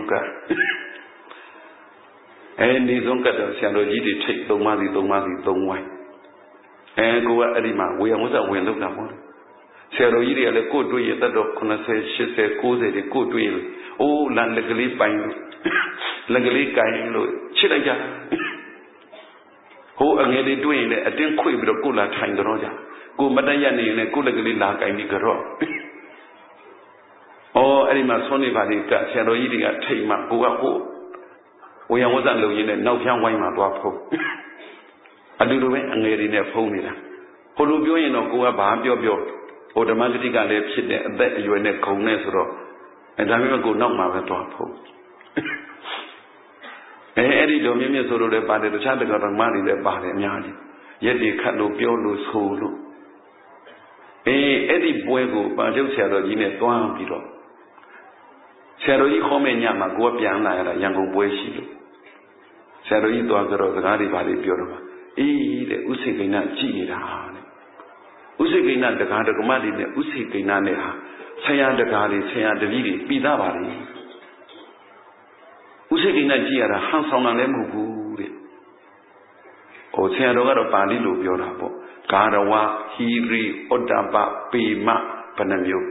ကနေဆုံးကတော့ဆရာတော်ကြီးတွေထိတ်3ပါးစီ3ဝိုင်းကိုကအဲ့ဒီမှာဝေယဝဇ္ဇဝင်လောက်တာပေါ့ဆရာတော်ကြီးတွေကလည်းကိုယ်တွေ့ရတတ်တော့80 80 90တွေကိုယ်တွေ့ရအိုးလက်ကလေးပိုင်လို့လက်ကလေးကိုင်လို့ချစ်လိုက်ကြဟိုအငယ်လေးတွေ့ရင်လည်းအတင်းခွေပြီးတော့ကိုလာထိုင်တော့ကြကိုမတည့်ရနေရင်လည်းကိုလက်ကလေးလာကိုင်ပြီးကြတော့အဲ့ဒီမှာဆွနေပါလေကဆရာတော်ကြီးတွေကထိတ်မှကိုကဟိုဝေယဝဇ္ဇလုံရင်းနဲ့နောက်ဖြန်းဝိုင်းမှာသွားဖုံးအတူတူပဲအငယ်တွေနဲ့ဖုံးနေတာဟိုလိုပြောရင်တော့ကိုကဘာပြောဟိုဓမ္မဂတိကလည်းဖြစ်တဲ့အသက်အရွယ်နဲ့ခုံနဲ့ဆိုတော့ဒါပေမဲ့ကိုနောက်မှာပဲသွားဖုံးအဲ့ဒီတော်မြင့်မြတ်ဆိုလို့လည်းပါတယ်တခြားတက္ကသမားတွေလည်းပါတယ်အများကြီးရက်တွေခတ်လို့ပြောလို့ဆိုလို့အဲ့ဒီပွဲကိုပန်ချုပ်ဆရာတော်ကြီးနဲ့တွန်းပြီးတော့ဆရာတော်ကြီးခေါ်မဲ့ညမှာကိုကပြန်လာရတာရန်ကုန်ပွဲရှိလို့ဆရာတော်ကြီးသွားကြတော့စကားတွေပါလေပြောတော့တဲ့ဥစိကိဏကြည်နေတာတဲ့ဥစိကိဏတကားတက္ကမတွေနဲ့ဥစိကိဏနဲ့ဟာဆရာတကားတွေဆရာတပည့်တွေပြီးသားပါလေဥစိကိဏကြည်ရတာဟန်ဆောင်တာလည်းမဟုတ်ဘူးတဲ့ဟိုဆရာတော်ကတော့ပါဠိလိုပြောတာပေါ့ဂါရဝဟီရိဩတ္တပပေမဘယ်နှမျိုး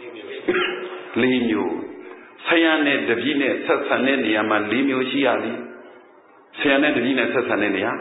4မျိုးဆရာနဲ့တပည့်နဲ့ဆက်ဆံတဲ့နေရာမှာ4မျိုးရှိရသည်ဆရာနဲ့တပည့်နဲ့ဆက်ဆံတဲ့နေရာ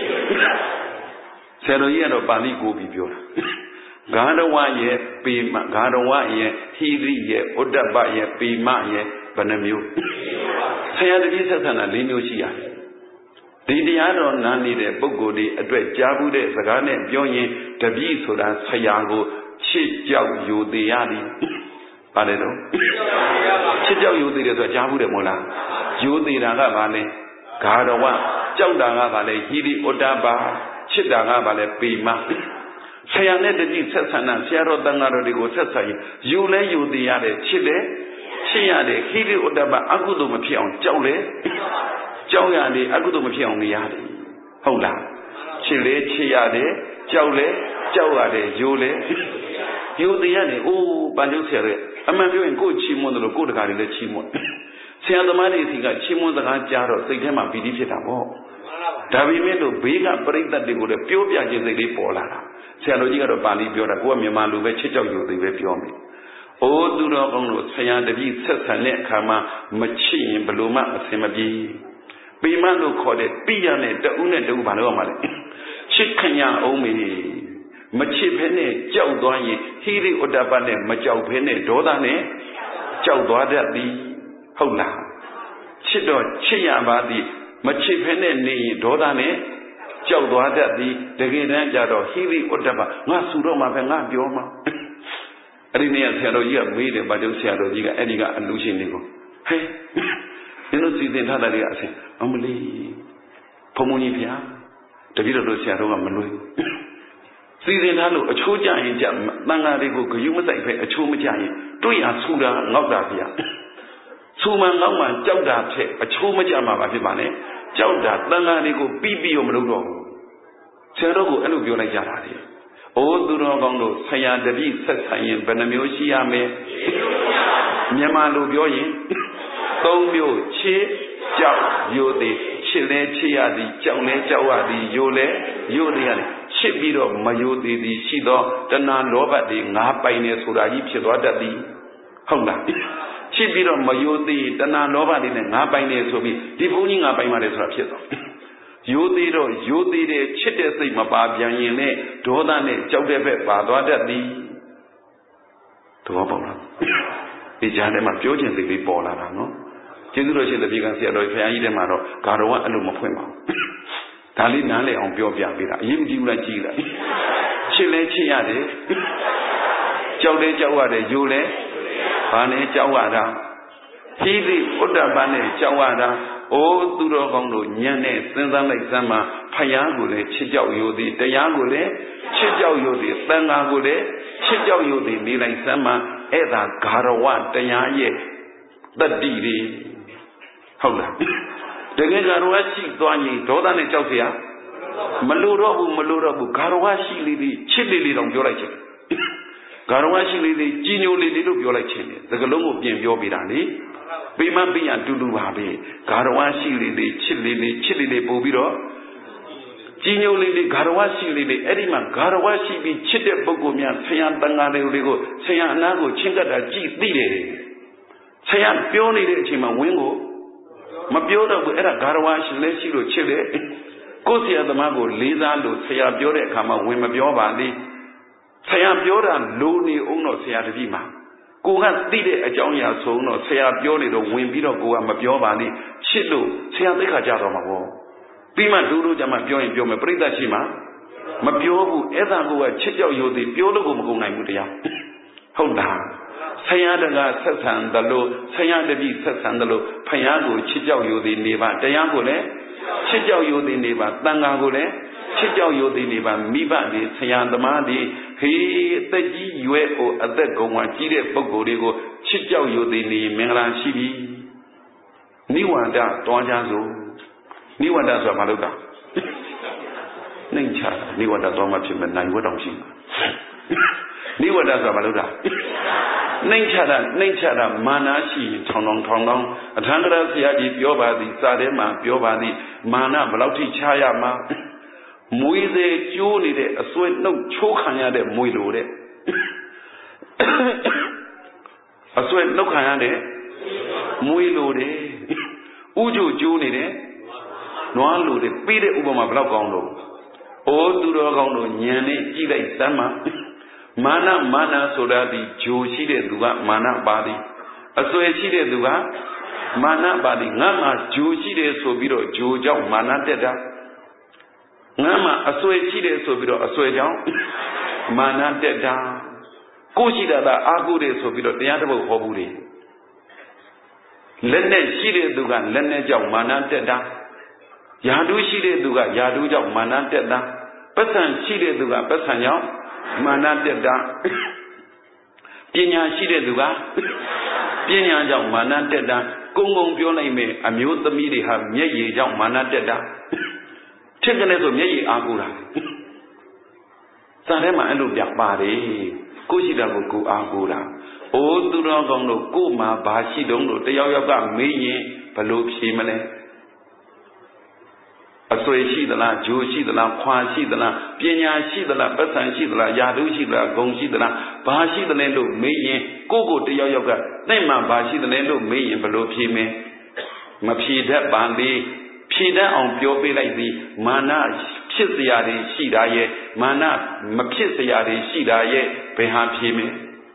ဆရာတော်ကြီးကတော့ပါဠိကိုပြီးပြောတာဂါရဝရဲ့ပေမဂါရဝရဲ့ဟီရိရဲ့ဩတ္တပရဲ့ပေမရဲ့ဘယ်နှမျိုးဆရာတပည့်ဆက်ဆံတာ4မျိုးရှိရတယ်ဒီတရားတော်နားနေတဲ့ပုဂ္ဂိုလ်တွေအတွက်ကြားဘူးတဲ့စကားနဲ့ပြောရင်တပည့်ဆိုတာဆရာကိုချစ်ကြောက်ယူသေးရသည်ပါတယ်တော့ချစ်ကြောက်ယူသေးတယ်ဆိုတာကြားဘူးတယ်မို့လားယူသေးတာကဘာလဲဂါရဝကြောက်တာကဘာလဲဟိရိဩတ္တပါချစ်တာကဘာလဲပေမဆရာနဲ့တပည့်ဆက်ဆံတာဆရာတော်တန်ဃာတော်တွေကိုဆက်ဆံရင်ယူလဲယူသေးရတယ်ချစ်လဲချစ်ရတယ်ဟိရိဩတ္တပါအကုသိုလ်မဖြစ်အောင်ကြောက်လဲကြောက်ရတယ်အကုသိုလ်မဖြစ်အောင်နေရတယ်ဟုတ်လားချစ်လဲချစ်ရတယ်ကြောက်လဲကြောက်ရတယ်ယူလဲယူသေးရတယ်အိုးပန်ကျုပ်ဆရာတဲ့အမှန်ပြောရင်ကိုယ်ချီးမွမ်းတယ်လို့ကိုယ်တကာတွေလည်းချီးမွမ်းဆရာသမားတွေစီကချီးမွမ်းစကားကြားတော့စိတ်ထဲမှာပီတိဖြစ်တာပေါ့ဒါပေမဲ့လို့ဘေးကပရိသတ်တွေကိုလည်းပြောပြခြင်းစိတ်လေးပေါ်လာတာဆရာတော်ကြီးကတော့ပါဠိပြောတာကိုကမြန်မာလူပဲချစ်ကြောက်ယူသေးပဲပြောမယ်အိုးသူတော်ကောင်းတို့ဆရာတပည့်ဆက်ဆံတဲ့အခါမှာမချစ်ရင်ဘယ်လိုမှအဆင်မပြေပေမလို့ခေါ်တဲ့ပိယနဲ့တဦးနဲ့တဦးဘာလို့ရမှာလဲချစ်ခင်ရအောင်မေမချစ်ဖဲနဲ့ကြောက်သွားရင်ဟိရိဩတ္တပနဲ့မကြောက်ဖဲနဲ့ဒေါသနဲ့ကြောက်သွားတတ်သည်ဟုတ်လားချစ်တော့ချစ်ရပါသည်မချစ်ဖဲနဲ့နေရင်ဒေါသနဲ့ကြောက်သွားတတ်သည်တကယ်တမ်းကျတော့ဟိရိဩတ္တပငါဆူတော့မှာပဲငါပြောမှာအဲ့ဒီနေ့ဆရာတော်ကြီးကမေးတယ်ဗတုဆရာတော်ကြီးကအဲ့ဒီကအလူရှင်တွေကိုဟဲ့နင်တို့စီစဉ်ထားတယ်ကအဆင်အမလီဘုံဘုံကြီးဗျာတပည့်တော်ဆရာတော်ကမလွယ်စီစဉ်ထားလို့အချိုးကြရင်ကြတန်ဃာတွေကိုဂယုမဆိုင်ပဲအချိုးမကြရင်တွေ့ရဆူတာငေါက်တာဗျာဆူမှန်ငေါက်မှကြောက်တာဖြစ်အချိုးမကြမှာပါဖြစ်ပါနဲ့ကြောက်တာတန်ဃာတွေကိုပြီးရောမလုပ်တော့ဘူးဆရာတော်ကအဲ့လိုပြောလိုက်ကြတာလေအိုးသူတော်ကောင်းတို့ဆရာတပည့်ဆက်ဆံရင်ဘယ်နှမျိုးရှိရမလဲမြန်မာလိုပြောရင်3မျိုးချစ်ကြောက်ယိုသည်ချစ်လဲချစ်ရသည်ကြောက်လဲကြောက်ရသည်ယိုလဲယိုသည်ရတယ်ချစ်ပြီးတော့မယိုသည်သည်ရှိသောတဏှာလောဘတွေငါပိုင်နေဆိုတာကြီးဖြစ်သွားတတ်သည်ဟုတ်လားချစ်ပြီးတော့မယိုသည်တဏှာလောဘတွေနဲ့ငါပိုင်နေဆိုပြီးဒီဘုန်းကြီးငါပိုင်ပါတယ်ဆိုတာဖြစ်သွားယိုသေးတော့ယိုသေးတဲ့ချစ်တဲ့စိတ်မပါပြန်ရင်နဲ့ဒေါသနဲ့ကြောက်တဲ့ဘက်ပါသွားတတ်သည်သဘောပေါက်လားဒီကြားထဲမှာပြောချင်စိတ်လေးပေါ်လာတာနော်ကျေးဇူးတော်ရှင်တပည့်ကဆရာတော်ဘုရားကြီးထဲမှာတော့ဂါရဝအဲ့လိုမဖွင့်ပါဘူးဒါလေးနားလည်အောင်ပြောပြပေးတာအရေးမကြီးဘူးလားကြီးလားချစ်လဲချစ်ရတယ်ကြောက်လဲကြောက်ရတယ်ယိုလဲဘာနဲ့ကြောက်ရတာဟိရိဥဒ္ဒပနဲ့ကြောက်ရတာ ô tu đồ con đồ nhân này sinh ra lại xem mà phải nhớ của đấy chết giáo yêu thì để nhớ của đấy chết giáo yêu thì tăng ngã của đấy chết giáo yêu thì đi lại xem mà ấy là cả rồi để nhớ gì tất đi không là để cái cả rồi chỉ toàn gì đó là này cháu gì á mà lừa bu cả rồi chỉ đi chết đi đồng vô lại chết cả rồi chỉ đi chỉ nhiều đi lúc vô lại chết này cái lúc một biển vô bị đàn đi bị mà bị ăn tụt vào bị cả rồi chỉ đi bố bị đó chỉ nhiều đi cả rồi chỉ đi ấy mà cả rồi chỉ bị chết để bố của mình xây ăn tăng ăn đều được xây ăn nào cũng chính cái đó chỉ đi đấy xây ăn biểu này đấy chỉ mà nguyên của mà biểu đó bữa ấy cả rồi chỉ rồi chết đấy cô sĩ ở đó cô lý giải luôn xây ăn biểu đấy cả mà nguyên mà biểu bản đi xây ăn biểu đó lúa này ông nó xây ăn đi mà cô cái đi đấy ở trong nhà sống nó xây ăn biểu này rồi nguyên biểu đó cô mà biểu bản đi chết luôn xây ăn tất cả gia đó mà cô vì mà đủ cho mà biểu mà bây giờ chỉ mà biểu cô ấy là cô chết giáo yêu thì biểu đó cô mà cô này một điều không đáng xây ăn được sát sản đó luôn xây ăn được bị sát sản đó luôn phải nhớ cô chết giáo yêu thì này bạn để nhớ cô đấy chết giáo yêu thì này bạn tăng ngã cô đấy chết giáo yêu thì này bạn mi bạn thì xây ăn đó mà thì khi tới chỉ yêu ở tại công an chỉ để bốc cô đi cô chết giáo yêu thì này mình làm gì đi nếu mà đã toàn gia rồi nếu mà đã rồi mà đâu cả nên chả nếu mà đã toàn mà chỉ mình này có đồng心nếu mà đã rồi mà đâu cả nên chả là mana chỉ thong dong thằng đó thì ai biểu bà thì sao đấy mà biểu bà thì mana bao nhiêu thì chaya mà mũi dê chú này đấy xuôi nó chú khang nhà đấy mũi lúa đấy xuôi nó khang nhà đấy mũi lúa đấy u chú này đấy nó lúa đấy pi đấy u mà bao con đâu ô tu đó con đâu nhà này chỉ đấy sao mà mana soda thì chú chỉ để tu cái mana ba đi xuôi chỉ để tu cái mana ba đi ngã mà chú chỉ để số bị rồi chú cháu mana thế đó ngã mà xuôi chỉ để số bị rồi xuôi cháu mana thế đó cô chỉ là ác để số bị rồi thế đó bao nhiêu đi lần này chỉ để tu cái lần này cháu mana thế đó yadu chỉ để tu cái yadu cháu mana thế đó bất sản chỉ để tu cái bất sản cháu mana thế đó pin nhà chỉ để tu cái pin nhà cháu mana thế đó công biểu này mình à miêu tâm ý đi ha nhẹ gì cháu mana thế đó thế cái này rồi nhẹ gì ác ra sao đấy mà anh được ba đi cô chỉ là cô ác ra ô tu đó con đồ cô mà bà chỉ đúng đồ tây giáo cả mấy nhỉ và lốp xí mà này xuôi xí đó là chú xí đó là khoa xí đó là pin nhà xí đó là bất sản xí đó là yadu xí đó là công xí đó là bà xí đó lên đồ mấy nhỉ cô tây giáo cả nên mà bà xí đó lên đồ mấy nhỉ và lốp xí mà phi đất bản đi phi đất ông biểu bê lại gì mà naဖြစ်စရာတွေရှိတာရဲ့မာနမဖြစ်စရာတွေရှိတာရဲ့ဘယ်ဟာဖြေမလဲ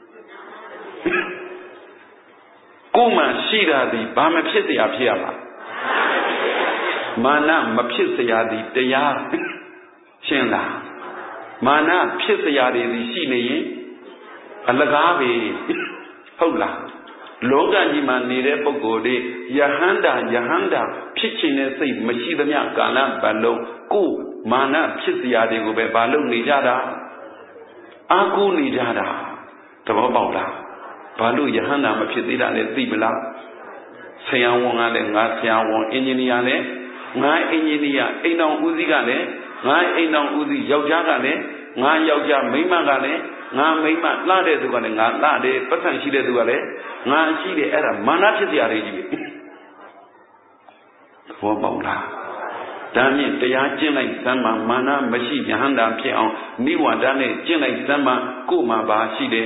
ကိုယ်မှရှိတာဒီဘာမဖြစ်စရာဖြစ်ရမှာမာနမဖြစ်စရာဒီတရားရှင်းလားမာနဖြစ်စရာတွေဒီရှိနေရင်အလကားပဲဟုတ်လားလောကကြီးမှာနေတဲ့ပုဂ္ဂိုလ်တွေယဟန္တာဖြစ်ခြင်းနဲ့စိတ်မရှိသမျှကာလပတ်လုံးကိုမာနဖြစ်စရာတွေကိုပဲဘာလို့နေကြတာအာကိုနေကြတာသဘောပေါက်လားဘာလို့ယဟန္တာမဖြစ်သေးတာလဲသိမလားဆရာဝန်ကလည်းငါဆရာဝန်အင်ဂျင်နီယာလည်းငါအင်ဂျင်နီယာအိမ်တော်ဦးစီးကလည်းငါအိမ်တော်ဦးစီးယောက်ျားကလည်းငါယောက်ျားမိန်းမကလည်းငါမိန်းမလှတဲ့သူကလည်းငါလှတယ်ပတ်စံရှိတဲ့သူကလည်းငါရှိတယ်အဲ့ဒါမာနဖြစ်စရာတွေကြီးပဲသဘောပေါက်လားဒါမြင့်တရားကျင့်လိုက်စမ်းမှမာနမရှိယဟန္တာဖြစ်အောင်နိဝရဏနဲ့ကျင့်လိုက်စမ်းမှကိုယ်မှာဘာရှိတယ်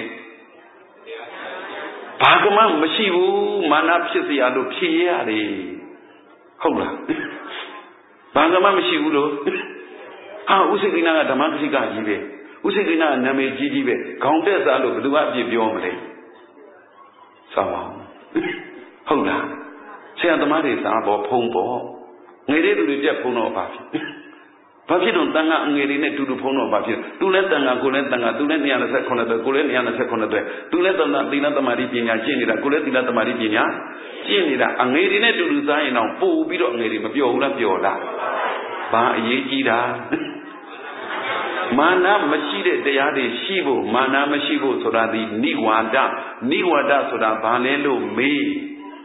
ဘာကမှမရှိဘူးမာနဖြစ်စရာလို့ဖြေရတယ်ဟုတ်လားဘာကမှမရှိဘူးလို့ဟာဥစိကိနာကဓမ္မကတိကကြီးပဲဥစိကိနာကနာမည်ကြီးပဲခေါင်းတက်စားလို့ဘယ်သူကအပြစ်ပြောမလဲဆောင်းပါဟုတ်လားဆရာသမားတွေစားပေါ်ဖုံးပေါ်ငယ်တဲ့သူတွေပြက်ဖုံးတော့ပါဖြစ်ဘာဖြစ်လို့တန်ခါအငယ်လေးနဲ့တူတူဖုံးတော့ဘာဖြစ်သူလည်းတန်ခါကိုလည်းတန်ခါသူလည်း229တဲ့ကိုလည်း229တဲ့သူလည်းသီလသမารိပညာကျင့်နေတာကိုလည်းသီလသမารိပညာကျင့်နေတာအငယ်တွေနဲ့တူတူစားရင်တော့ပို့ပြီးတော့အငယ်တွေမပြောဘူးလားပြောလားဘာအရေးကြီးတာမာနမရှိတဲ့တရားတွေရှိဖို့မာနမရှိဖို့ဆိုတာဒီနိဝါဒဆိုတာဘာလဲလို့မေး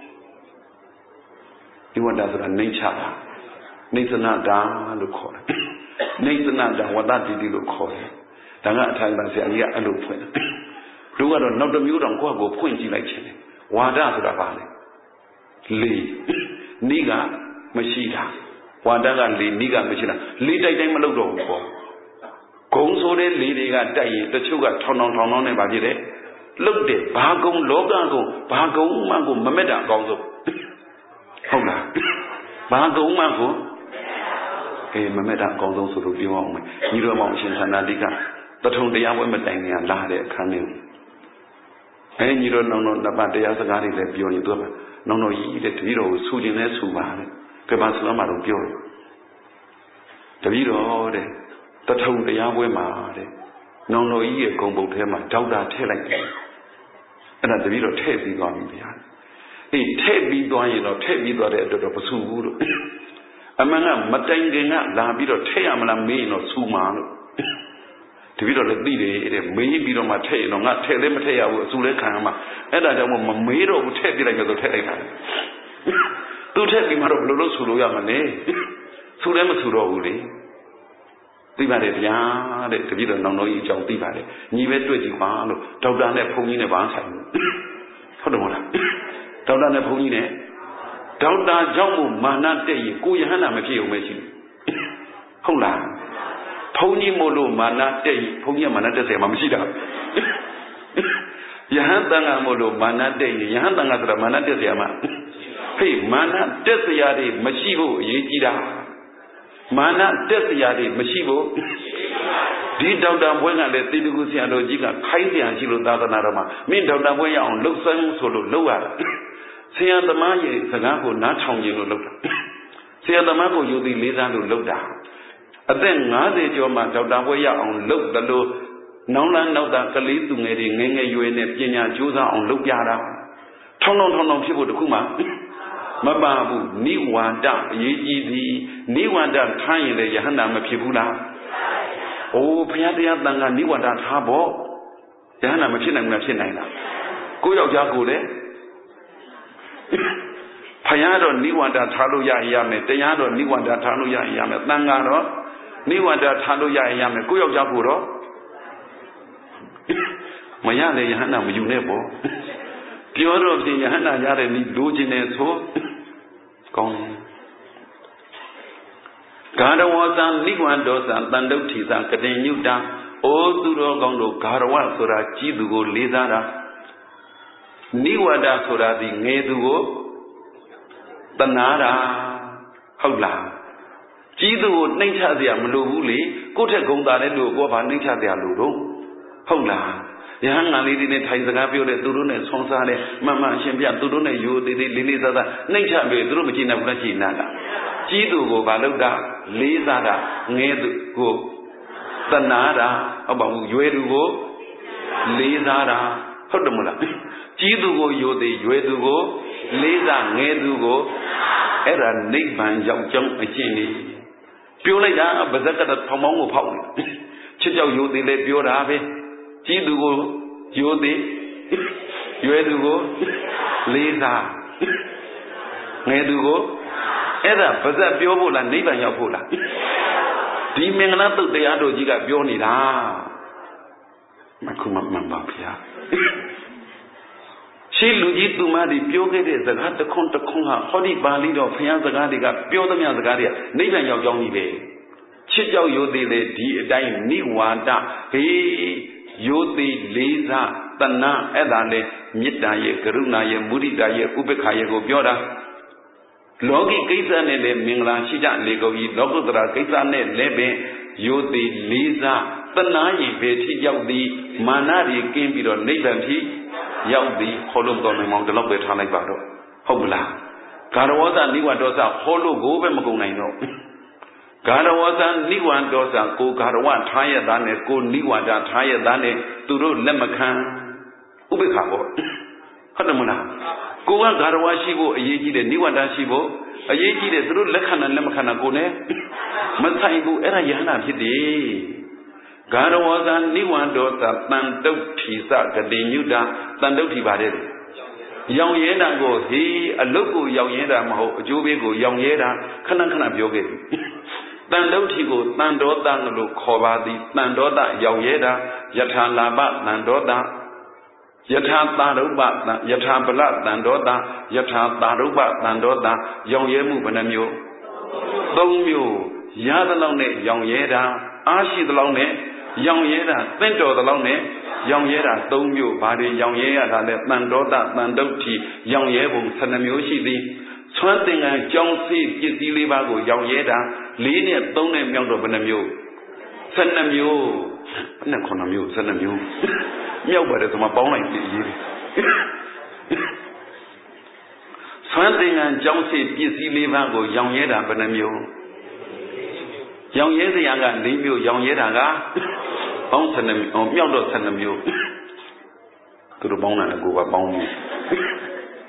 နိဝါဒဆိုတာနှိမ့်ချတာနိစ္စနာတာလို့ခေါ်တယ်နိစ္စနာတာဝတ္တတိတိလို့ခေါ်တယ်ဒါကအထိုင်ပါဆရာကြီးကအဲ့လိုဖွင့်တယ်တို့ကတော့နောက်တစ်မျိုးတောင်ကိုယ့်ကိုဖွင့်ကြည့်လိုက်ခြင်းဝါဒဆိုတာဘာလဲလေနိကမရှိတာဝါဒကလေနိကမရှိတာလေတိုက်တိုင်းမလုပ်တော့ဘူးပေါ့ဂုံဆိုတဲ့လေတွေကတိုက်ရင်တချို့ကထောင်နဲ့ဗာဖြစ်တယ်လုတ်တယ်ဘာဂုံလောကဂုံဘာဂုံမှကိုမမက်တာအကောင်းဆုံးဟုတ်လားဘာဂုံမှကိုမမက်တာအကောင်းဆုံးဆိုလို့ပြောအောင်မယ်ညီတော်မောင်ရှင်သန္တာတိကတထုံတရားပွဲမတိုင်ခင်လာတဲ့အခန်းလေးညီတော်နောင်တော်နှစ်ပါးတရားစကားတွေလည်းပြောရင်သူကနောင်တော်ကြီးတဲ့တပည့်တော်ကိုဆူခြင်းနဲ့ဆူပါတဲ့ကဘာစလမ်းမှာတော့ပြောတယ်တပည့်တော်တဲ့တထုံတရားပွဲမှာတဲ့နောင်တော်ကြီးရဲ့ဂုံပုတ်ထဲမှာဒေါက်တာထည့်လိုက်တယ်အဲ့ဒါတပည့်တော်ထည့်ပြီးသွားပြီဗျာထည့်ပြီးသွားရင်တော့ထည့်ပြီးသွားတဲ့အတွက်တော့မဆူဘူးလို့အမှန်ကမတိုင်ခင်ကလာပြီးတော့ထည့်ရမလားမေးရင်တော့ဆူမှာလို့တပည့်တော်လည်းသိတယ်တဲ့မေးပြီးတော့မှထည့်ရင်တော့ငါထည့်လည်းမထည့်ရဘူးအဆူလည်းခံရမှာအဲ့ဒါကြောင့်မမေးတော့ဘူးထည့်ပြလိုက်လို့ထည့်လိုက်တာသူထည့်ပြီးမှတော့ဘယ်လိုလုပ်ဆူလို့ရမလဲဆူလည်းမဆူတော့ဘူးလေသိပါတယ်ဗျာတဲ့တပည့်တော်နောင်တော်ကြီးအကြောင်းသိပါတယ်ညီပဲတွေ့ကြည့်ပါလို့ဒေါက်တာနဲ့ဘုန်းကြီးနဲ့ဘာဆိုင်လို့ဟုတ်တယ်မဟုတ်လားဒေါက်တာနဲ့ဘုန်းကြီးနဲ့ဒေါက်တာကြောင့်မို့မာနတက်ရင်ကိုယဟန္တာမဖြစ်ုံပဲရှိဟုတ်လားဘုန်းကြီးမို့လို့မာနတက်ရင်ဘုန်းကြီးကမာနတက်เสียမှမရှိတာယဟန်တန်ကမို့လို့မာနတက်ရင်ယဟန်တန်ကဆိုတာမာနတက်เสียမှဟေးမာနတက်เสียတွေမရှိဖို့အရေးကြီးတာမာနတက်เสียတွေမရှိဖို့ဒီဒေါက်တာဘွဲကလည်းတိတကူဆရာတော်ကြီးကခိုင်းဆရာရှိလို့သာသနာတော်မှာမင်းဒေါက်တာဘွဲရအောင်လှုပ်ဆန်းဆိုလို့လှုပ်ရတာဆရာသမားရဲ့စကားကိုနားထောင်ခြင်းလို့လှုပ်တာဆရာသမားကိုယူသည်လေးစားလို့လှုပ်တာအသက်50ကျော်မှဒေါက်တာဘွဲရအောင်လှုပ်တယ်လို့နောင်လန်းနောက်တာကလေးသူငယ်တွေငယ်ငယ်ရွယ်နဲ့ပညာကြိုးစားအောင်လှုပ်ပြတာထောင်းဖြစ်ဖို့တခုမှမပါဘူးနိဝါဒအရေးကြီးသည်နိဝါဒထားရင်လည်းယဟန္တာမဖြစ်ဘူးလားအိုးဘုရားတရားတန်ခါနိဝါဒထားဖို့ယဟန္တာမဖြစ်နိုင်ဘူးလားဖြစ်နိုင်လားကိုယောက်ျားကိုလည်းဘုရားတော့နိဝါဒထားလို့ရမယ်တရားတော့နိဝါဒထားလို့ရမယ်တန်ခါတော့နိဝါဒထားလို့ရမယ်ကိုယောက်ျားကိုတော့မရလေယဟန္တာမယူနဲ့ပေါ့ပြောတော့ပြင်ယဟန္တာရတဲ့နိလိုချင်တယ်ဆိုကောင်းဂါရဝသံနိဝန္ဒောသံတန်တုဋ္ဌိသံကတိညုတံအိုသူတော်ကောင်းတို့ဂါရဝဆိုတာကြီးသူကိုလေးစားတာနိဝဒဆိုတာဒီငယ်သူကိုတနာတာဟုတ်လားကြီးသူကိုနှိမ့်ချစရာမလိုဘူးလေကိုယ့်ထက်ဂုဏ်သာတဲ့လူကိုဘာနှိမ့်ချစရာလိုတော့ဟုတ်လားယဟန်ငါလေးတွေနဲ့ထိုင်စကားပြောတဲ့သူတို့နဲ့ဆွန်စားတဲ့မှန်မှန်အရှင်ပြသူတို့နဲ့ယူသေးသေးလေးလေးစားစားနှိမ့်ချပြီးသူတို့မကြည့်နိုင်ဘူးလားကြည့်နာလားကြီးသူကိုဘာလုပ်တာလေးစားတာငယ်သူကိုတနာတာဟုတ်ပါဘူးရွယ်သူကိုလေးစားတာဟုတ်တယ်မလားကြီးသူကိုယူသေးရွယ်သူကိုလေးစားငယ်သူကိုအဲ့ဒါနိဗ္ဗာန်ရောက်ကြောင်းအကျင့်လေးပြောလိုက်တာဗဇက်ကတထောင်ပေါင်းကိုဖောက်နေချစ်ကြောက်ယူသေးလဲပြောတာပဲကြီးသူကိုယူသေးရွယ်သူကိုလေးစားငယ်သူကိုအဲ့ဒါဗဇက်ပြောဖို့လားနိဗ္ဗာန်ရောက်ဖို့လားဒီမင်္ဂလာတုတ်တရားတော်ကြီးကပြောနေတာမခုမှန်ပါဗျာရှေးလူကြီးသူမတွေပြောခဲ့တဲ့စကားတစ်ခွန်းဟာဟောဒီပါဠိတော်ဘုရားစကားတွေကပြောသမျှစကားတွေကနိဗ္ဗာန်ရောက်ကြောင်းကြီးပဲချစ်ကြောက်ရိုသေလေဒီအတိုင်းနိဝါဒဟေးရိုသေလေးစားတဏှအဲ့ဒါလေမေတ္တာရဲ့ကရုဏာရဲ့မုဒိတာရဲ့ဥပေက္ခရဲ့ကိုပြောတာလောကီကိစ္စနဲ့လည်းမင်္ဂလာရှိကြလေကုန်၏လောကုတ္တရာကိစ္စနဲ့လည်းပင်ရိုသေလေးစားတဏှာရင်ပဲထိရောက်သည်မာနတွေကင်းပြီးတော့နိဗ္ဗာန်ထိရောက်သည်ဟောလို့တော်နိုင်မောင်ဒီလောက်ပဲထားလိုက်ပါတော့ဟုတ်မလားဂါရဝဇနိဝဒောဇဟောလို့ကိုပဲမကုန်နိုင်တော့ Garawasa Niwan Dosa, Ko Garawan Tayadane, Ko Niwada Tayadane, Turo Lemakan, Ubekabo, Hanamuna. Go on Garawashibo, a yeji de Niwada Shibo, a yeji de Turu Lekana Lemakana Gone, Masaibu Era Yana Hidi. Garawasa Niwan Dosa, Tando Tisa, Gadinuda, Tando Tibade. Young Yeda go, he, a local Young Yeda, Jubego, Young Yeda, Kanakana Bioge. Tandoti Tando Tanglo Kovadi, Tandota, Yauyeda, Yata Laba, Tandota, Yata Taruba, Yata Bala, Tandota, Yata Taruba, Tandota, Yauyemu Benamio, Domio, Yadalone, Yauyeda, Ashi the Lone, Yauyeda, Tento the Lone, Yauyeda, Domio, Badi, Yauyeda, Tandota, Tandoti, Yauyebu, Sanamioshi. Something I don't see is Ilibago, Yauyeda, Linear, don't name younger Benamio. Sanamio, Nakonamio, Sanamio. Nobody to my bone. Something I don't see is Ilibago, Yauyeda, Benamio. Yauyeda, Yanga, Limio, Yauyeda, on Sanamio, on Yondo Sanamio. To the bone and go about.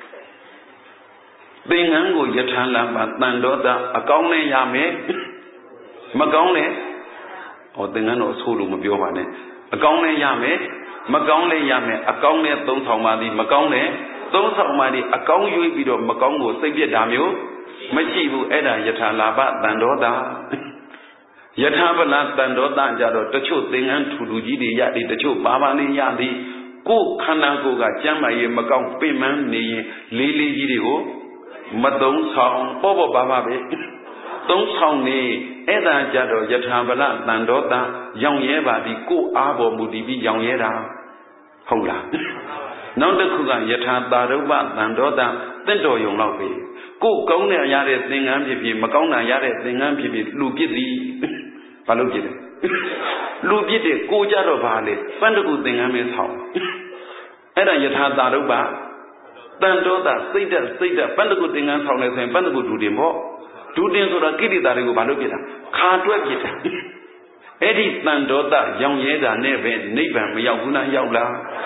Bingango Yatala, Mandota, a Gone Yame, Magone, or the Nano Sulu Mabiovane, a Gone Yame, Magone Yame, a Gone, don't Somali, Magone, don't Somali, a Gong Yu Video, Magongo, Sabia Damio, Machivu Eda Yatalaba, Dandota Yatabala, Dandota, Jado, the Chu thing and to Lujidi Yadi, the Chu Babani Yadi, Go Kanagoga, Jama, Magong, Piman, Lili Yidigo. Madong song, Bobo Bababe, Don't song me, Eda Jado, Yatabala, Nandota, Young Yeva, the Go Abo Mudibi, Young Yeda, Hola. Now the Kugan Yata, Daruba, Nandota, then do you love me. Go Gona Yare thing and Pipi, Magona Yare thing and Pipi, Lugidi, Palugidi. Lugidi, Go Jado Valley, Fandagu thing and Miss How. Eda Yata Daruba. Tandota, Sita, Pandagu thing and Sound and Pandagu do them more. 2 days or a kitty that you balogita. Can't work it. Eddie Tandota, young Yeda, Neve, Neighbor, Yauna Yaula.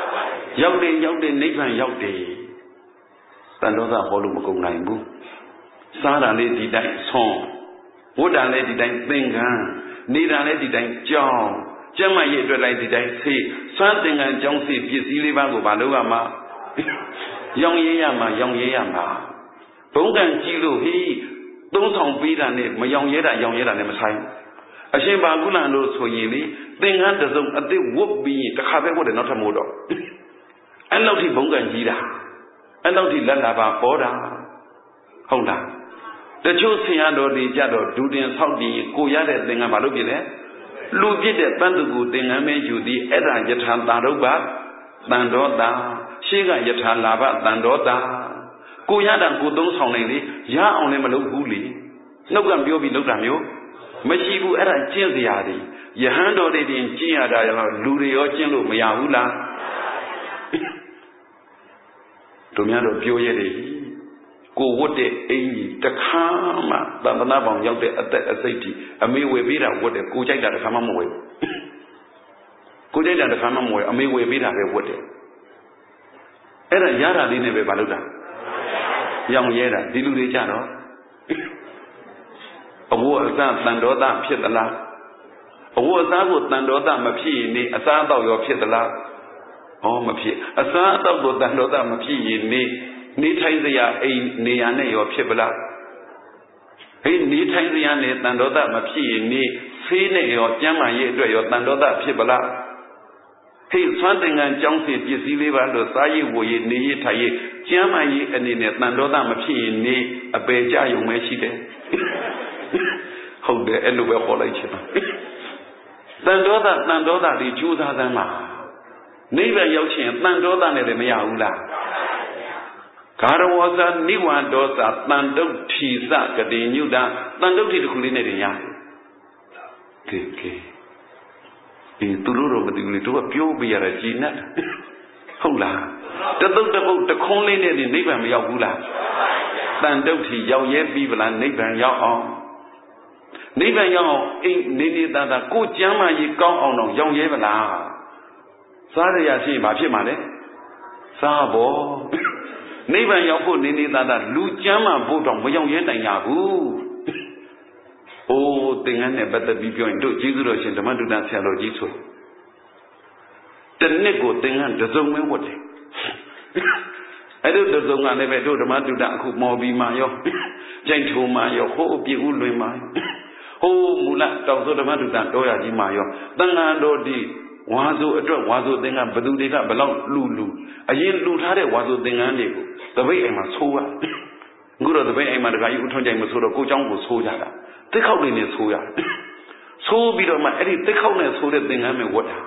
Yaude, Neighbor, Yaude. Tandota, Holuko Naibu. Sada lady died song. Woda lady died finger. Nida lady died jaw. Jama Yedra lady died say. Something and John say, Piziliva Balogama. Young Yama. Bongan Gilo, he don't sound beat on it, my young Yeda, never sign. A shame Bagula knows for Yili, then under them, they would be the Habe would not a modo. And now the Bongan Gida, and now the Lalaba Boda. Hold on. The Josiado, the Jado, do the Saudi, Goyade, then a Malugile, Lugid, Bandugu, then I made you the Eda Yatan Daruba, Dandota. Shiga Yatalaba, Dandota, Goyada, Gudon Sonely, Ya on him a low bully. No Gambio be no Gamio. Machibu era Chiziadi, Yahando in Chiada, Luri or Chilo, Mayahula. Tomiano Pioyeri, go what the A, the Kama, Dandanabon, Young the Safety, a me we beat out what the Kujak that the Kamamway. Kujak that the Kamamway, a me we beat out what it. Era Yara Dine Baluda. Young Yeda, Dilu Jano. A war that Tandota Pietala. A war that would Tandota Mapi, a sound of your Pietala. Oh, Mapi, a sound of Tandota Mapi, ni Taizia, a Niane or Piebla. Hey, ni Taizia, Tandota Mapi, ni Sine or Jama Yedra or Tandota Piebla. Hey, something and Johnson, Yesiliva, the Sayi, we need Taye, Jama and in it, Nandota Mapi, ni a Beja, you may see it. Hold the end of a college. Nandota, the Jews are the Ma. Never Yoshin, Nandota, and the Mayaula. Karawaza, Niwa Dosa, Nando Tisa, the Nuda, Nandoti the Kulinarian. Okay. Tururo, but you do a pure beer at Gina. Hola. The Conley in the neighbor Yahula. Tandoti, Yaw Yet people and neighbor Yaw. နိဗ္ဗာန်ရောက်အောင်အိမ်နေနေသာသာကိုကျမ်းမာရေးကောင်းအောင်တော့ရောင်ရဲမလားစားရရရှိဘာဖြစ်မှာလဲစားဖို့နိဗ္ဗာန်ရောက်ဖို့နေနေသာသာလူကျမ်းမာဖို့တော့မရောင်ရဲနိုင်ရဘူးအိုးသင်္ကန်းနဲ့ပတ်သက်ပြီးပြောရင်တို့ကျေးဇူးတော်ရှင်ဓမ္မတုဒ္ဒဆရာတော်ကြီးဆိုတနှစ်ကိုသင်္ကန်းတစ်စုံပဲဝတ်တယ်အဲ့တို့တစ်စုံကလည်းပဲတို့ဓမ္မတုဒ္ဒအခုမော်ပြီးမှရောကြိုက်ထုံမှရောဟိုးပြည့်ဦးလွင်မှဟိုးမူလတောင်စုဓမ္မတုဒ္ဒတော်ရကြီးမှရောသံဃာတော်ဒီဝါဆိုအတွက်ဝါဆိုသင်္ကန်းဘသူတွေကဘလောက်လူအရင်လူထားတဲ့ဝါဆိုသင်္ကန်းတွေကိုတပိတ်အိမ်မှာဆိုးရအခုတော့တပိတ်အိမ်မှာတခါကြီးဥထုံးကြိုင်မဆိုးတော့ကိုเจ้าကိုဆိုးကြတာတိတ်ခောက်နေနေဆိုးရဆိုးပြီးတော့မှအဲ့ဒီတိတ်ခောက်နေဆိုးတဲ့သင်္ကန်းပဲဝတ်တာ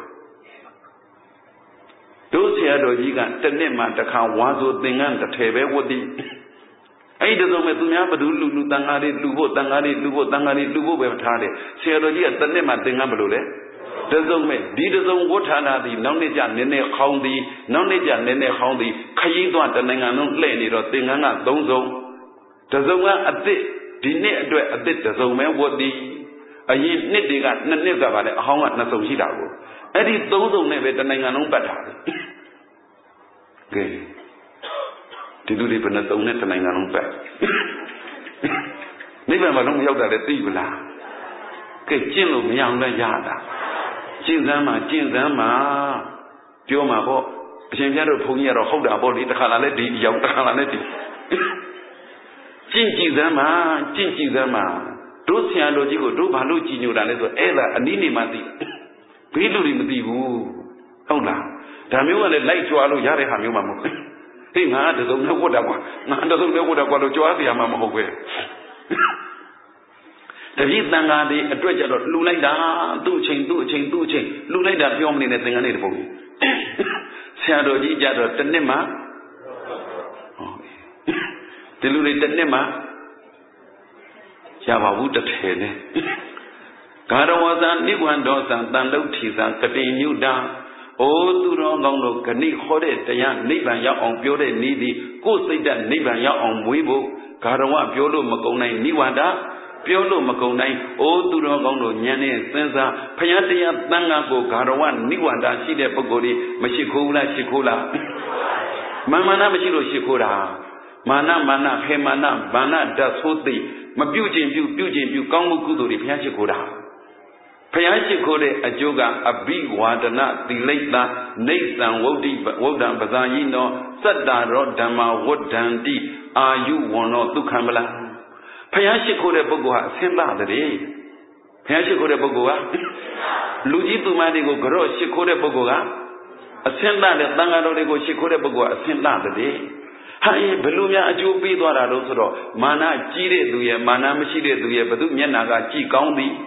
တို့ဆရာတော်ကြီးကတစ်နှစ်မှတစ်ခါဝါဆိုသင်္ကန်းတစ်ထည်ပဲဝတ်သည်အဲ့ဒီတုန်းကသူများဘသူလူတန်ဃာတွေလူဖို့တန်ဃာတွေလူဖို့တန်ဃာတွေလူဖို့ပဲထားတယ်ဆရာတော်ကြီးကတစ်နှစ်မှသင်္ကန်းဘယ်လိုလဲတစုံမဲ့ဒီတစုံဝဋ္ဌာနာသည်နောက်နှစ်ကျနည်းနည်းခေါင်းသည်နောက်နှစ်ကျနည်းနည်းခေါင်းသည်ခရီးသွားတနိုင်ငံလုံးလှည့်နေတော့သင်္ကန်းက၃စုံတစုံကအစ်စ်ဒီနှစ်အတွက်အစ်စ်တစုံပဲဝတ်သည်အရင်နှစ်တွေကနှစ်နှစ်ကပါလေအဟောင်းကနှစ်စုံရှိတာကိုအဲ့ဒီ၃စုံနဲ့ပဲတနိုင်ငံလုံးပတ်တာကဲဒီလူတွေဘယ်နှစုံနဲ့တနိုင်ငံလုံးပတ်နိဗ္ဗာန်မှာလုံးမရောက်တာလည်းသိဘူးလားကဲကျင့်လို့မရအောင်လည်းရတာကျင့်စမ်းမှာပြောမှာပေါ့အရှင်ဘုရားတို့ဘုန်းကြီးကတော့ဟုတ်တာပေါ့လေတခါလာလဲဒီရောက်တခါလာလဲဒီကျင့်ကြည်စမ်းမှာတို့ဆရာတော်ကြီးကိုတို့ဘာလို့ကြည်ညိုတာလဲဆိုအဲ့ဒါအနည်းနေမှသိဘေးလူတွေမသိဘူးဟုတ်လားဒါမျိုးကလည်းလိုက်ကြွားလို့ရတဲ့ဟာမျိုးမှမဟုတ်ဘူးဟေးငါတစုံနဲ့ဝတ်တာကွာငါတစုံနဲ့ဝတ်တာကွာလို့ကြွားเสียမှာမဟုတ်ပဲတပည့်တန်ဃာတွေအတွက်ကြတော့လှူလိုက်တာသူ့အချိန်လှူလိုက်တာပြောမနေနဲ့သင်္ကန်းလေးတစ်ပုဒ်ဆရာတော်ကြီးကြတော့တစ်နှစ်မှဒီလူတွေတစ်နှစ်မှရပါဘူးတစ်ထည်နဲ့ဂါရဝဇံနိဗ္ဗာန်တော်ဇံတန်တုဋ္ဌိဇံကတိညုတာအိုးသူတော်ကောင်းတို့ဂဏိခေါ်တဲ့တရားနိဗ္ဗာန်ရောက်အောင်ပြောတဲ့နည်းသည်ကိုယ်စိတ်ဓာတ်နိဗ္ဗာန်ရောက်အောင်မွေးဖို့ဂါရဝပြောလို့မကုန်နိုင်နိဝါဒပြောလို့မကုန်နိုင်အိုးသူတော်ကောင်းတို့ဉာဏ်နဲ့စဉ်းစားဖယားတရားသံဃာကိုဂါရဝနိဝါဒရှိတဲ့ပုဂ္ဂိုလ်တွေမရှိခိုးဘူးလားရှိခိုးလားမာနမရှိလို့ရှိခိုးတာမာနဟေမာနဘာနဓာတ်ဆိုးသိမပြုတ်ခြင်းပြုကောင်းမှုကုသိုလ်တွေဘုရားရှိခိုးတာဘုရားရှိခိုးတဲ့အကျိုးကအဘိဝါဒနာသီလိတ်တာနေသံဝုဒ္ဒံပဇာယိနောစတ္တာရောဓမ္မဝဋ္ဌန္တိအာယုဝန္နောဒုက္ခံမလားဘုရားရှိခိုးတဲ့ပုဂ္ဂိုလ်ဟာအဆင်းလာတဲ့ဘုရားရှိခိုးတဲ့ပုဂ္ဂိုလ်ကလူကြီးသူမတွေကိုကြော့ရှိခိုးတဲ့ပုဂ္ဂိုလ်ကအဆင်းလာတဲ့သံဃာတော်တွေကိုရှိခိုးတဲ့ပုဂ္ဂိုလ်ကအဆင်းလာတဲ့ဟာဘယ်လိုများအကျိုးပေးသွားတာလို့ဆိုတော့မာနကြီးတဲ့သူရဲ့မာနမရှိတဲ့သူရဲ့ဘု து မျက်နာကကြည်ကောင်းသည်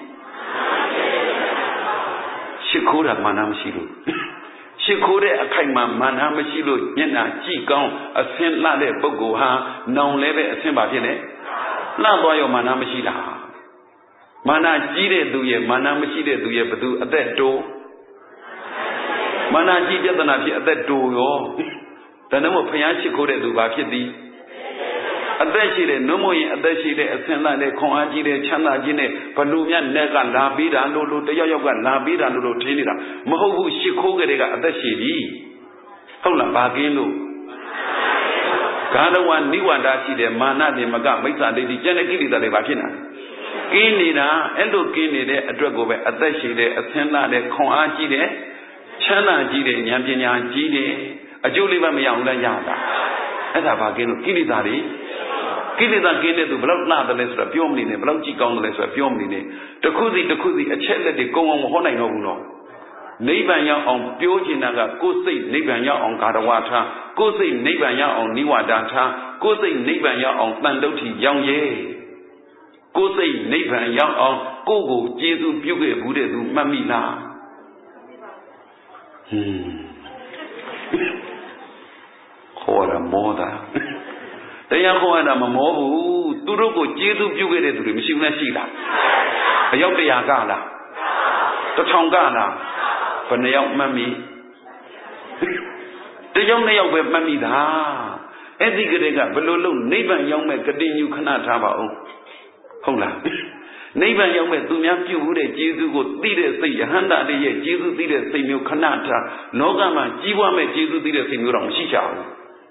ရှိခိုးတာမာနမရှိလို့ရှိခိုးတဲ့အခိုက်မှာမာနမရှိလို့မျက်နာကြည်ကောင်းအဆင်းလှတဲ့ပုဂ္ဂိုလ်ဟာနောင်လည်းပဲအဆင်းပါဖြစ်နေလှသွားရောမာနမရှိတာမာနကြီးတဲ့သူရဲ့မာနမရှိတဲ့သူရဲ့ဘု து အသက်တိုးမာနကြီးပြဿနာဖြစ်အသက်တိုးရောဒါနဲ့မို့ဘုရားရှိခိုးတဲ့သူဘာဖြစ်သည်အသက်ရှိတဲ့နှုံးမရင်အသက်ရှိတဲ့အဆင်းလာတဲ့ခွန်အားကြီးတဲ့ချမ်းသာကြီးနဲ့ဘလူမြတ်နဲ့ကလာပေးတာလို့တယောက်ကလာပေးတာလို့ထင်နေတာမဟုတ်ဘူးရှိခိုးကြတဲ့ကအသက်ရှိပြီဟုတ်လားဘာကင်းလို့ဂါရဝနိဝါဒရှိတဲ့မာနတွေမကမိစ္ဆာဒိဋ္ဌိကျန်တဲ့ကိလေသာတွေဘာဖြစ်နေကင်းနေတာအဲ့လိုကင်းနေတဲ့အတွက်ကိုပဲအသက်ရှိတဲ့အဆင်းလာတဲ့ခွန်အားကြီးတဲ့ချမ်းသာကြီးတဲ့ဉာဏ်ပညာကြီးတဲ့အကျိုးလေးပဲမရအောင်လည်းရတာအဲ့ဒါဘာကင်းလို့ကိလေသာတွေကင်းတဲ့သူဘယ်လောက်လှတယ်လဲဆိုတော့ပြောမနေနဲ့ဘယ်လောက်ကြည်ကောင်းတယ်လဲဆိုတော့ပြောမနေနဲ့တခုစီအချက်လက်တွေကုံအောင်မဟောနိုင်တော့ဘူးနော်နိဗ္ဗာန်ရောက်အောင်ပြောချင်တာကကိုယ်စိတ်နိဗ္ဗာန်ရောက်အောင်ဂါရဝထားကိုယ်စိတ်နိဗ္ဗာန်ရောက်အောင်နိဝါဒထားကိုယ်စိတ်နိဗ္ဗာန်ရောက်အောင်တန်တုဋ္ဌိရောင်ရဲကိုယ်စိတ်နိဗ္ဗာန်ရောက်အောင်ကိုယ့်ကိုကျေစုပြုခဲ့ဘူးတဲ့သူမှတ်မိလားခေါ်ရမောတာတရားခေါ်ရတာမမောဘူးသူတို့ကိုကျေးဇူးပြုခဲ့တဲ့သူတွေမရှိဘူးလားရှိလားအယောက်100ကလား1000ကလားဘယ်နှယောက်မှတ်မိတယောက်2ယောက်ပဲမှတ်မိတာအဲ့ဒီကလေးကဘယ်လိုလုပ်နိဗ္ဗာန်ရောက်မဲ့ကတိညုခဏထားပါအောင်ဟုတ်လားနိဗ္ဗာန်ရောက်မဲ့သူများပြုမှုတဲ့ကျေးဇူးကိုသိတဲ့စိတ်ယဟန္တာလေးရဲ့ကျေးဇူးသိတဲ့စိတ်မျိုးခဏထားလောကမှာကြီးပွားမဲ့ကျေးဇူးသိတဲ့စိတ်မျိုးတော့မရှိကြဘူး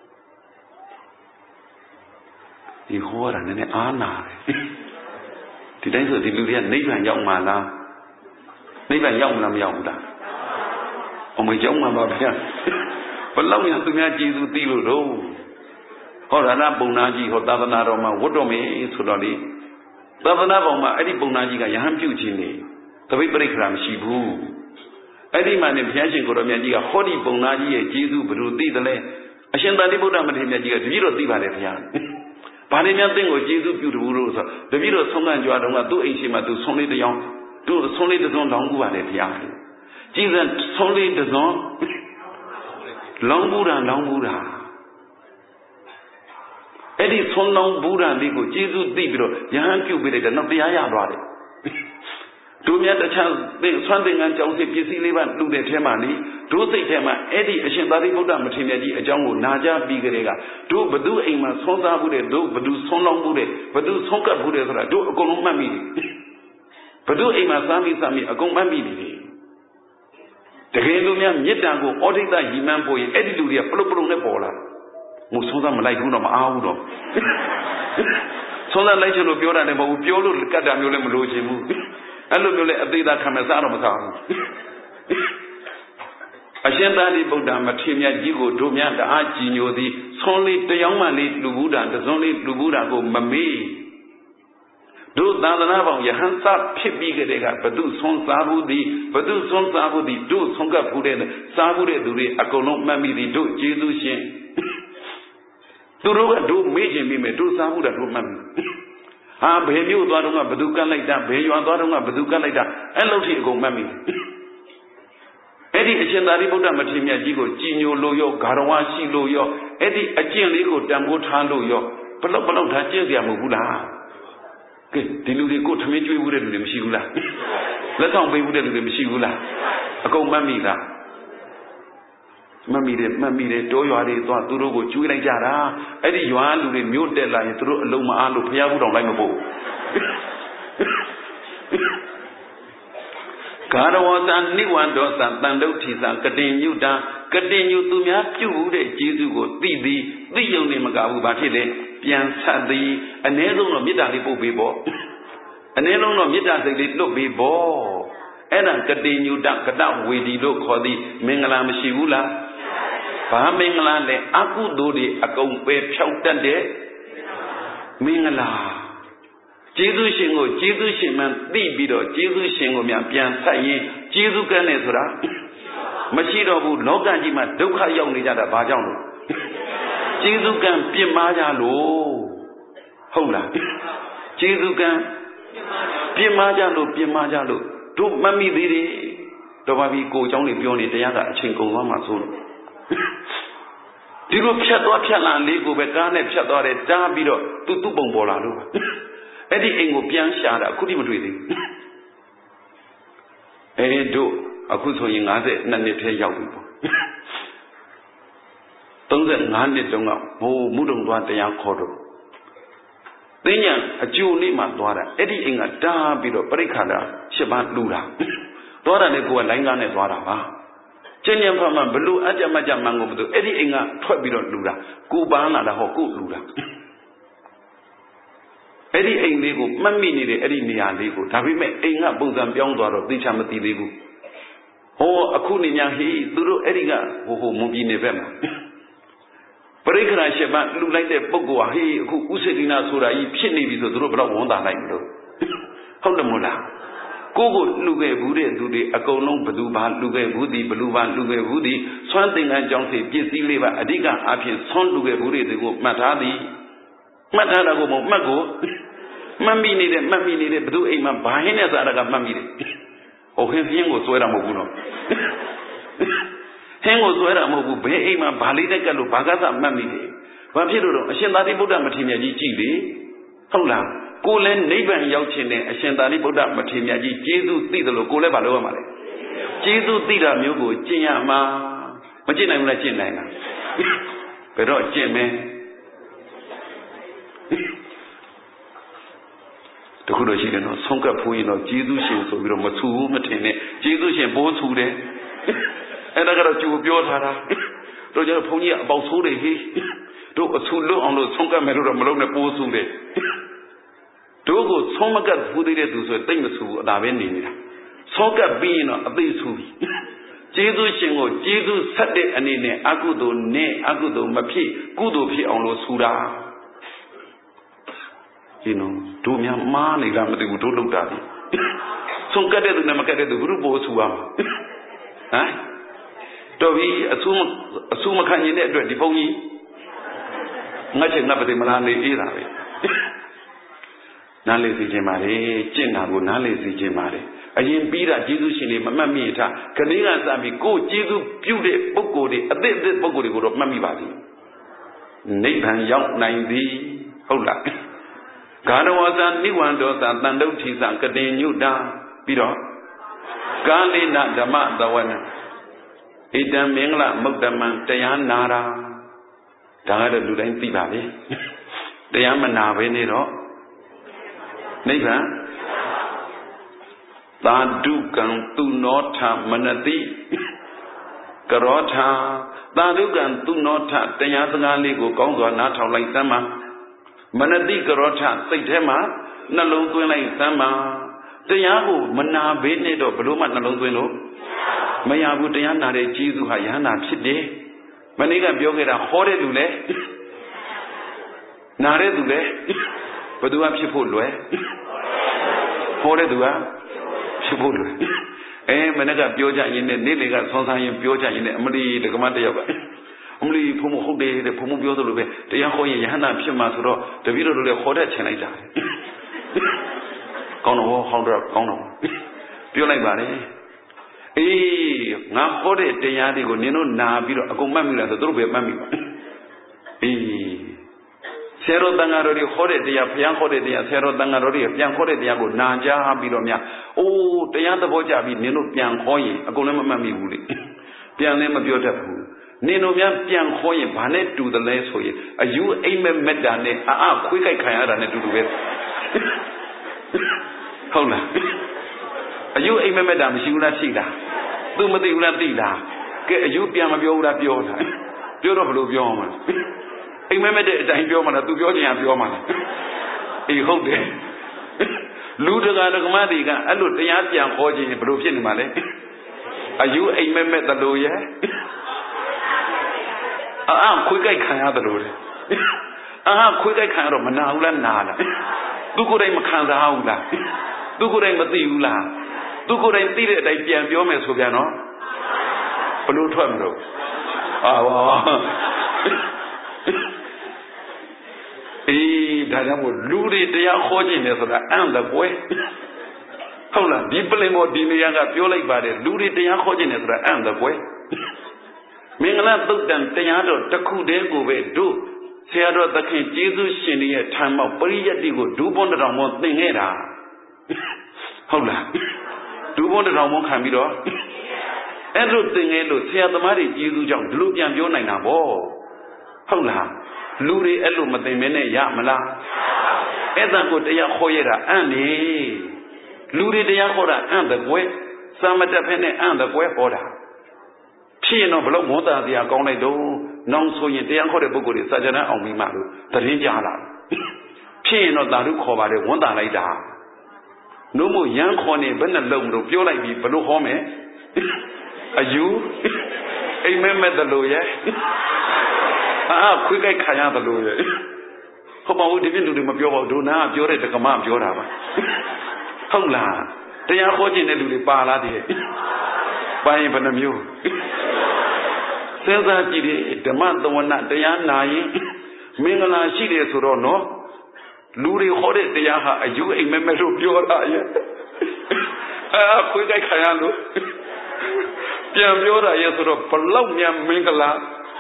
ဒီဟောတာနည်းနည်းအားနာတယ်ဒီတိုင်းဆိုဒီလူတွေကနိဗ္ဗာန်ရောက်မှာလားနိဗ္ဗာန်ရောက်မလားမရောက်ဘူးလားအမရောက်မှာပါဗျာဘလောက်များသူများကျေးဇူးသိလို့တော့ဟောရဏပုံနာကြီးဟောသာသနာတော်မှာဝတ်တော်မေဆိုတော့လေသာသနာ့ဘောင်မှာအဲ့ဒီပုံနာကြီးကယဟန်ပြုခြင်းနေသပိတ်ပရိက္ခရာမရှိဘူးအဲ့ဒီမှာနေဘုရားရှင်ကိုတော်မြတ်ကြီးကဟောဒီပုံနာကြီးရဲ့ကျေးဇူးဘယ်လိုသိသလဲအရှင်သာရိပုတ္တမထေရမြတ်ကြီးကတပည့်တော်သိပါတယ်ဘုရားဘာလို့များသင်ကိုကျေးဇူးပြုတူလို့ဆိုတပည့်တော်ဆုံးခံကြွားတော့ကသူ့အိမ်ရှိမှသူဆုံးလေးတစ်ယောက်သူ့ဆုံးလေးတစ်စုံလောင်းကူပါတယ်ဘုရားကြည်စံဆုံးလေးတစ်စုံလောင်းကူတာအဲ့ဒီဆုံးလောင်းဘူရာလေးကိုကျေးဇူးသိပြီးတော့ယဟန်ပြုတ်ပြီးတဲ့နောက်တရားရသွားတယ်တို့မြတ်တခြားဆွမ်းသင်္ကန်းကြောင့်စိတ်ပစ္စည်းလေးပါလူတဲ့ထဲမှာလေတို့စိတ်ထဲမှာအဲ့ဒီအရှင်သာရိပုတ္တမထေရမြတ်ကြီးအကြောင်းကိုနာကြားပြီးကြတဲ့ကတို့ဘသူအိမ်မှာဆွမ်းစားဘူးတဲ့တို့ဘသူဆွမ်းလောင်းဘူးတဲ့ဘသူဆွမ်းကပ်ဘူးတဲ့ဆိုတာတို့အကုန်လုံးမှတ်မိတယ်ဘသူအိမ်မှာစားမိအကုန်မှတ်မိတယ်တကယ်လို့များမေတ္တာကိုဩဒိတရည်မှန်းဖို့ရင်အဲ့ဒီလူတွေကပလုတ်ပလုတ်နဲ့ပေါ်လာမုံဆုံးသားမလိုက်ဘူးတော့မအားဘူးတော့ဆုံးသားလိုက်ချင်လို့ပြောတာလည်းမဟုတ်ဘူးပြောလို့ကတ်တာမျိုးလည်းမလိုချင်ဘူးအဲ့လိုမျိုးလည်းအသေးသားခံမစားတော့မစားဘူးအရှင်သာရိပုတ္တမထေရမြတ်ကြီးကိုတို့များတအားကြည်ညိုသည်ဆုံးလေးတယောက်မှလေးလူဘူးတာတစုံလေးလူဘူးတာကိုမမေ့တို့သာသနာ့ဘောင်ယဟန်စဖြစ်ပြီးကြတဲ့ကဘသူဆုံးစားဘူးသည်ဘသူဆုံးစားဘူးသည်တို့ဆုံးကပ်ဘူးတဲ့စားဘူးတဲ့သူတွေအကုန်လုံးမှတ်မိသည်တို့ကျေးဇူးရှင်သူတို့ကတို့မေ့ခြင်းမိမယ်တို့စားမှုတာတို့မှတ်မိဟာဘယ်မျိုးသွားတော့ကဘသူကတ်လိုက်တာဘယ်ရွာသွားတော့ကဘသူကတ်လိုက်တာအဲ့လိုထိအကုန်မှတ်မိအဲ့ဒီအရှင်သာရိပုတ္တမထေရမြတ်ကြီးကိုကြည်ညိုလို့ရောဂါရဝရှိလို့ရောအဲ့ဒီအကျင့်လေးကိုတန်ဖိုးထားလို့ရောဘလောက်ထားကျင့်ကြရမဟုတ်ဘူးလားကဲဒီလူတွေကိုထမင်းကျွေးဘူးတဲ့လူတွေမရှိဘူးလားလက်ဆောင်ပေးဘူးတဲ့လူတွေမရှိဘူးလားအကုန်မှတ်မိလားမှတ်မိတယ်တောရွာတွေသွားသူတို့ကိုကျွေးလိုက်ကြတာအဲ့ဒီရွာလူတွေမြို့တက်လာရင်သူတို့အလုံးမအားလို့ဘုရားဘူးတော်လိုက်မပို့ကာရဝသနိဝန္ဒောသတန်တုဋ္ဌိသကတိညုတာကတိညုသူများပြုမှုတဲ့ကျေးဇူးကိုသိသည်သိယုံနေမကဘူးဘာဖြစ်လဲပြန်ဆက်သည်အ ਨੇ ဆုံးတော့မေတ္တာလေးပို့ပေးပေါ့အ ਨੇ ဆုံးတော့မေတ္တာစိတ်လေးလွတ်ပေးပေါ့အဲ့ဒါကတိညုတကတဝေဒီလို့ခေါ်သည်မင်္ဂလာမရှိဘူးလားဘာမင်္ဂလာလဲအကုသိုလ်တွေအကုန်ပဲဖြောက်တတ်တဲ့မင်္ဂလာကျေးဇူးရှင်ကိုကျေးဇူးရှင်မှန်သိပြီးတော့ကျေးဇူးရှင်ကိုများပြန်ဆက်ရင်ကျေးဇူးကမ်းတယ်ဆိုတာမရှိတော့ဘူးလောကကြီးမှာဒုက္ခရောက်နေကြတာဘာကြောင့်လဲကျေးဇူးကမ်းပြစ်မှားကြလို့ဟုတ်လားကျေးဇူးကမ်းပြစ်မှားကြလို့တို့မမိသေးတယ်တော့ဘာပြီးကိုအကြောင်းတွေပြောနေတရားကအချိန်ကုန်သွားမှဆိုလို့ဒီလိုဖြတ်သွားဖြတ်လာလေးကိုပဲကားနဲ့ဖြတ်သွားတယ်တားပြီးတော့သူ့ပုံပေါ်လာလို့အဲ့ဒီအိမ်ကိုပြန်ရှာတာအခုထိမတွေ့သေးဘူးအဲ့တို့အခုဆိုရင်52နှစ်ထဲရောက်ပြီပေါ့35နှစ်တုန်းကဘိုးမုဒုံသွားတရားခေါ်တော့သိညာအကျိုးနေ့မှသွားတာအဲ့ဒီအိမ်ကတားပြီးတော့ပြိခါတာ7ပါးလှူတာသွားတာနဲ့ကိုကလိုင်းကားနဲ့သွားတာပါကျင့်ကြံဖတ်မှဘလို့အကြမကြမှန်ကိုမသိအဲ့ဒီအိမ်ကထွက်ပြီးတော့လှူတာကိုပန်းလာတာဟောကိုလှူတာအဲ့ဒီအိမ်လေးကိုမှတ်မိနေတဲ့အဲ့ဒီနေရာလေးကိုဒါပေမဲ့အိမ်ကပုံစံပြောင်းသွားတော့သိချမသိသေးဘူးဟောအခုနေညာဟေးသူတို့အဲ့ဒီကဟိုမွန်ပြည်နယ်ဘက်မှာပရိက္ခရာ7ပါးလှူလိုက်တဲ့ပုဂ္ဂိုလ်ဟာဟေးအခုဥစ္စေတိနာဆိုတာကြီးဖြစ်နေပြီဆိုသူတို့ဘယ်တော့ဝန်တာလိုက်မလို့ဟုတ်တယ်မို့လားကိုလှူခဲ့ဘူးတဲ့သူတွေအကုန်လုံးဘသူဘာလှူခဲ့ဘူးသည်ဘလူဘာလှူခဲ့ဘူးသည်ဆွမ်းသင်္ကန်းကြောင့်စီပစ္စည်းလေးပါအဓိကအဖြစ်ဆွမ်းလှူခဲ့ဘူးတွေကိုမှတ်ထားသည်မှတ်ထားတာကိုမဟုတ်မှတ်ကိုမှတ်မိနေတဲ့ဘသူအိမ်မှာဘာဟင်းနဲ့စားတာကမှတ်မိတယ်ဟိုဟင်းကိုစွဲတာမဟုတ်ဘူးနော်ဟင်းကိုစွဲတာမဟုတ်ဘူးဘယ်အိမ်မှာဘာလေးတက်ကလို့ဘာကစားမှတ်မိတယ်ဘာဖြစ်လို့တော့အရှင်သာရိပုတ္တမထေရမြတ်ကြီးကြည်လေဟုတ်လားကိုလည်းနိဗ္ဗာန်ရောက်ခြင်းနဲ့အရှင်သာရိပုတ္တမထေရမြတ်ကြီးကျေးဇူးသိတယ်လို့ကိုလည်းဘာလုပ်ရမှာလဲကျေးဇူးသိတာမျိုးကိုကျင့်ရမှာမကျင့်နိုင်ဘူးလားကျင့်နိုင်လားဘယ်တော့ကျင့်မင်းတခုတော့ရှိတယ်နော်ဆုံးကပ်ဖို့ရင်တော့ကျေးဇူးရှင်ဆိုပြီးတော့မဆူဘူးမထင်နဲ့ကျေးဇူးရှင်ဘိုးဆူတယ်အဲ့ဒါကတော့ကြိုပြောထားတာတို့ကျတော့ဘုန်းကြီးကအပေါက်ဆိုးတယ်ဟေးတို့အဆူလွတ်အောင်လို့ဆုံးကပ်မယ်လို့တော့မလုပ်နဲ့ပိုးဆူတယ်တို့ကိုဆုံးမကပ်ဘူးသေးတဲ့သူဆိုတိတ်မဆူဘူးအသာပဲနေနေတာဆုံးကပ်ပြီးရင်တော့အသိဆူပြီကျေးဇူးရှင်ကိုကျေးဇူးဆက်တဲ့အနေနဲ့အကုသိုလ်နဲ့အကုသိုလ်မဖြစ်ကုသိုလ်ဖြစ်အောင်လို့ဆူတာဒီနော်တို့များမားနေလားမသိဘူးတို့လုပ်တာဒီဆုံးကပ်တဲ့သူနဲ့မကပ်တဲ့သူဘုရုပိုးဆူရမှာဟမ်တော်ပြီအဆူမခံရင်တဲ့အတွက်ဒီဘုန်းကြီးငါ့ချက်ငါ့ပတိမလားနေအေးတာပဲနားလေစီခြင်းပါလေကျင့်တာကိုနားလေစီခြင်းပါလေအရင်ပြီးတာကျေးဇူးရှင်တွေမမှတ်မိထားခဏကစပြီးကိုယ်ကျေးဇူးပြုတဲ့ပုဂ္ဂိုလ်တွေအသစ်ပုဂ္ဂိုလ်တွေကိုတော့မှတ်မိပါသည်နိဗ္ဗာန်ရောက်နိုင်သည်ဟုတ်လားဂါရဝဇာနိဝန္ဒောသတန်တုဋ္ဌိသကတိညုတာပြီးတော့ကာလိနဓမ္မသဝနဣတံမင်္ဂလမုဒ္ဓမံတရားနာတာဒါကတော့လူတိုင်းသိပါပြီတရားမနာဘဲနေတော့နိဗ္ဗာန်သာဓုကံသူနောထမနတိကရောထသာဓုကံသူနောထတရားစကားလေးကိုကောင်းစွာနားထောင်လိုက်သမ်းပါမနတိကရောထစိတ်ထဲမှာနှလုံးသွင်းလိုက်သမ်းပါတရားကိုမနာဘဲနဲ့တော့ဘလို့မှနှလုံးသွင်းလို့မရဘူးတရားနာတဲ့ကျေးဇူးဟာယန္တာဖြစ်တယ်မနေ့ကပြောခဲ့တာဟောတဲ့လူလဲနာတဲ့သူလဲဘယ်သူကဖြစ်ဖို့လွယ်ဟောတဲ့သူကဖြစ်ဖို့လွယ်မနေ့ကပြောကြရင်နဲ့နေ့လေကဆွမ်းဆန်းရင်ပြောကြရင်နဲ့အမလီဒကမတယောက်ကအမလီဘုံမဟုတ်တယ်တဲ့ဘုံမပြောသလိုပဲတရားဟောရင်ယဟန္တာဖြစ်မှာဆိုတော့တပည့်တော်တို့လည်းဟောတတ်ချင်လိုက်တာကောင်းတော့ဟောတော့ကောင်းတော့ပြောလိုက်ပါလေငါဟောတဲ့တရားတွေကိုနင်တို့နာပြီးတော့အကုန်မှတ်မိလားဆိုသူတို့ပဲမှတ်မိပါဆရာတော်တန်ဃာတော်တွေဟောတဲ့တရားဘုရားဟောတဲ့တရားဆရာတော်တန်ဃာတော်တွေပြန်ဟောတဲ့တရားကိုနာကြားပြီးတော့များတရားသဘောကျပြီးနင်တို့ပြန်ဟောရင်အကုန်လည်းမမှတ်မိဘူးလေပြန်လည်းမပြောတတ်ဘူးနင်တို့များပြန်ဟောရင်ဘာနဲ့တူတယ်လဲဆိုရင်အယူအိမ်မက်မက်တာနဲ့ခွေးကြိုက်ခံရတာနဲ့တူတူပဲဟုတ်လားအယူအိမ်မက်မက်တာမရှိဘူးလားရှိတာသူမသိဘူးလားသိလားကဲအယူပြန်မပြောဘူးလားပြောတာပြောတော့ဘယ်လိုပြောမှာအိမ်မက်မက်တဲ့အတိုင်းပြောမှာလားသူပြောချင်ရပြောမှာလားဟုတ်တယ်လူတကာဒကမတွေကအဲ့လိုတရားပြန်ခေါ်ခြင်းဘယ်လိုဖြစ်နေမှာလဲအယူအိမ်မက်မက်တလို့ရဲ့ခွေးကြိုက်ခံရတယ်လို့လေခွေးကြိုက်ခံရတော့မနာဘူးလားနာလားသူကိုယ်တိုင်မခံစားဘူးလားသူကိုယ်တိုင်မသိဘူးလားသူကိုယ်တိုင်သိတဲ့အတိုင်းပြန်ပြောမယ်ဆိုပြန်တော့ဘလို့ထွက်မလို့ဒါကြောင့်မို့လူတွေတရားဟောခြင်းလေဆိုတာအံ့တကွယ်ဟုတ်လားဒီပလင်ပေါ်ဒီနေရာကပြောလိုက်ပါတယ်လူတွေတရားဟောခြင်းလေဆိုတာအံ့တကွယ်မင်္ဂလာသုတ်တံတရားတော်တစ်ခုတည်းကိုပဲတို့ဆရာတော်သခင်ကျေးဇူးရှင်ရဲ့ထံမောက်ပရိယတ္တိကိုဒုဘွန်းတောင်မောသင်ခဲ့တာဟုတ်လားဒုဘွန်းတောင်မောခံပြီးတော့အဲ့လိုသင်ခဲ့လို့ဆရာသမားတွေကျေးဇူးကြောင့်ဒီလိုပြန်ပြောနိုင်တာဗောဟုတ်လားလူတွေအဲ့လိုမသိမင်းနဲ့ရမလားအဲ့ဒါကိုတရားခေါ်ရတာအံ့နေလူတွေတရားခေါ်တာအံ့တဲ့ကွယ်စာမတက်ဖက်နဲ့အံ့တဲ့ကွယ်ဟောတာဖြစ်ရင်တော့ဘလို့မောတာတရားကောင်းလိုက်တော့နောင်ဆိုရင်တရားခေါ်တဲ့ပုဂ္ဂိုလ်တွေစာကြမ်းအောင်ပြီးမှလို့သတင်းကြားလာဖြစ်ရင်တော့သာဓုခေါ်ပါတယ်ဝန်တာလိုက်တာနှုတ်မို့ရမ်းခေါ်နေဘယ်နဲ့လုံးမလို့ပြောလိုက်ပြီးဘလို့ဟောမယ်အယူအိမ်မက်မက်တလို့ရဲ့ခွေးကြိုက်ခံရတယ်လို့ရဲ့ဟုတ်ပါဘူးဒီပြလူတွေမပြောပါဘူးဒုနာကပြောတဲ့တက္ကမပြောတာပါဟုတ်လားတရားဟောခြင်းတဲ့လူတွေပါလားတည်းပါရင်ဘယ်နှမျိုးစဉ်းစားကြည့်တယ်ဓမ္မသဝနတရားနာရင်မင်္ဂလာရှိတယ်ဆိုတော့နော်လူတွေဟောတဲ့တရားဟာအယူအိမ်မက်မက်လို့ပြောတာရဲ့ခွေးကြိုက်ခံရလို့ပြန်ပြောတာရဲ့ဆိုတော့ဘလောက်များမင်္ဂလာ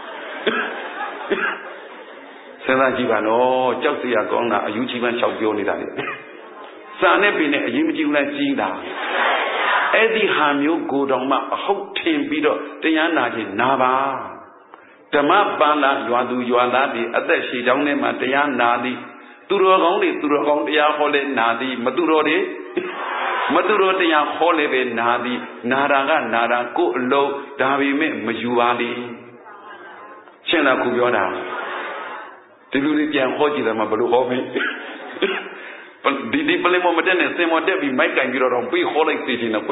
စဉ်းစားကြည့်ပါနော်ကြောက်စရာကောင်းတာအယူကြီးပန်းလျှောက်ပြောနေတာလေစာနဲ့ပင်နဲ့အရင်မကြည့်ဘူးလားကြီးတာအဲ့ဒီဟာမျိုးကိုတောင်မှအဟုတ်ထင်ပြီးတော့တရားနာခြင်းနာပါဓမ္မပန္နာရွာသူရွာသားတွေအသက်ရှည်ကြောင်းထဲမှာတရားနာသည် Turogong dia hole nadi maturode dia hole be nadi nara ko lo dabi me majuali Chena kubiona Tiluli pian hoji da mabalu home Di pelemo madene semo debi mai kan biro ron pi hole ti na kwe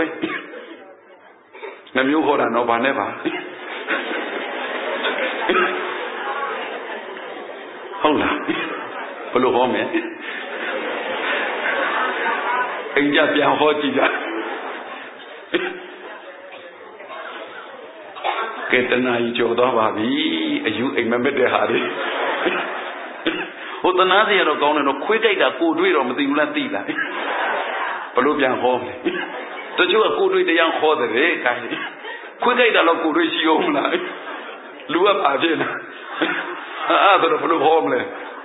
Na myu hora no ba ne ba Hola Balu home Inja pian hoji da Ketana ijo da ba bi ayu aimamet de ha de Hotana se ro kaung ne no khwe kai da ko dwai ro ma ti bu la ti la Balu pian ho To chu ko dwai tayan ho de re kai Khwe kai da lo ko dwai shi om la Lu ba ba phin na A so ro balu ho mle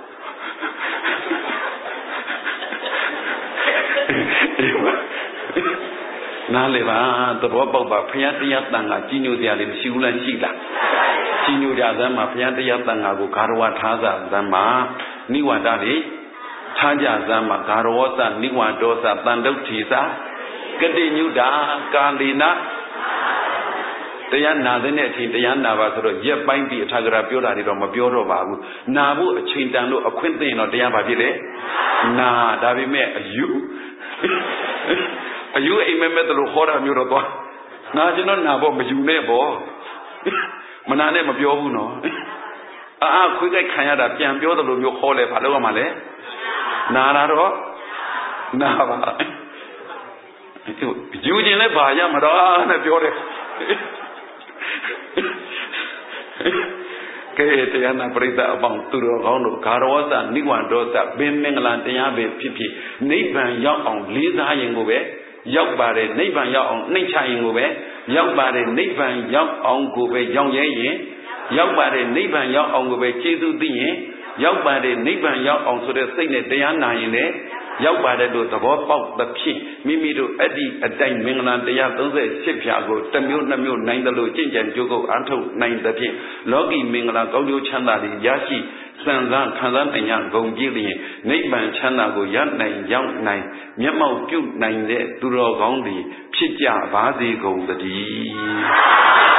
Nale ba to bo pok ba phya taya tan ga ji nyu tia le msi bu lan shi la Ji nyu ja san ma phya taya tan ga ko garawa tha sa san ma niwanda le tha ja san ma garawa sa niwando sa tan duk thi sa kati nyu da ka le na Taya na de ne a chain taya na ba so ro yet pain ti athagara pyo da ni ro ma pyo ro ba bu na bu a chain tan lo a khwin tin no taya ba phit le na da pi me ayu Ayu aimamet lo khora myo ro twa na chin no na bo ma yu ne bo mana ne ma pyo bu no a khwi kai khan ya da pian pyo da lo myo kho le pha lo ma le na ra ro na ba yu jin le ba ya ma da na pyo de Ke taya na prita abang turo kaung lo garawa sa niwando sa bin minglan taya be phit phit Nibbban yauk aung le sa yin ko be Yauk ba de Nibbban yauk aung nai cha yin ko be Yauk ba de Nibbban yauk aung ko be yaung ye yin Yauk ba de Nibbban yauk aung ko be chesu ti yin Yauk ba de Nibbban yauk aung so de sait ne taya na yin le Yauk ba de lo thabo pauk ta phit mimi do adi atain minglan taya 38 phya ko tamyo namyo nain da lo chin chan jo ko an thau nain ta phit Loki minglan kaung jo chan da li ya shi San san khan san anya gong ji lien Nibbban chan da ko ya nain yauk nain Myat mau pyu nain de tu ro kaung di phit ja ba se gung ta ti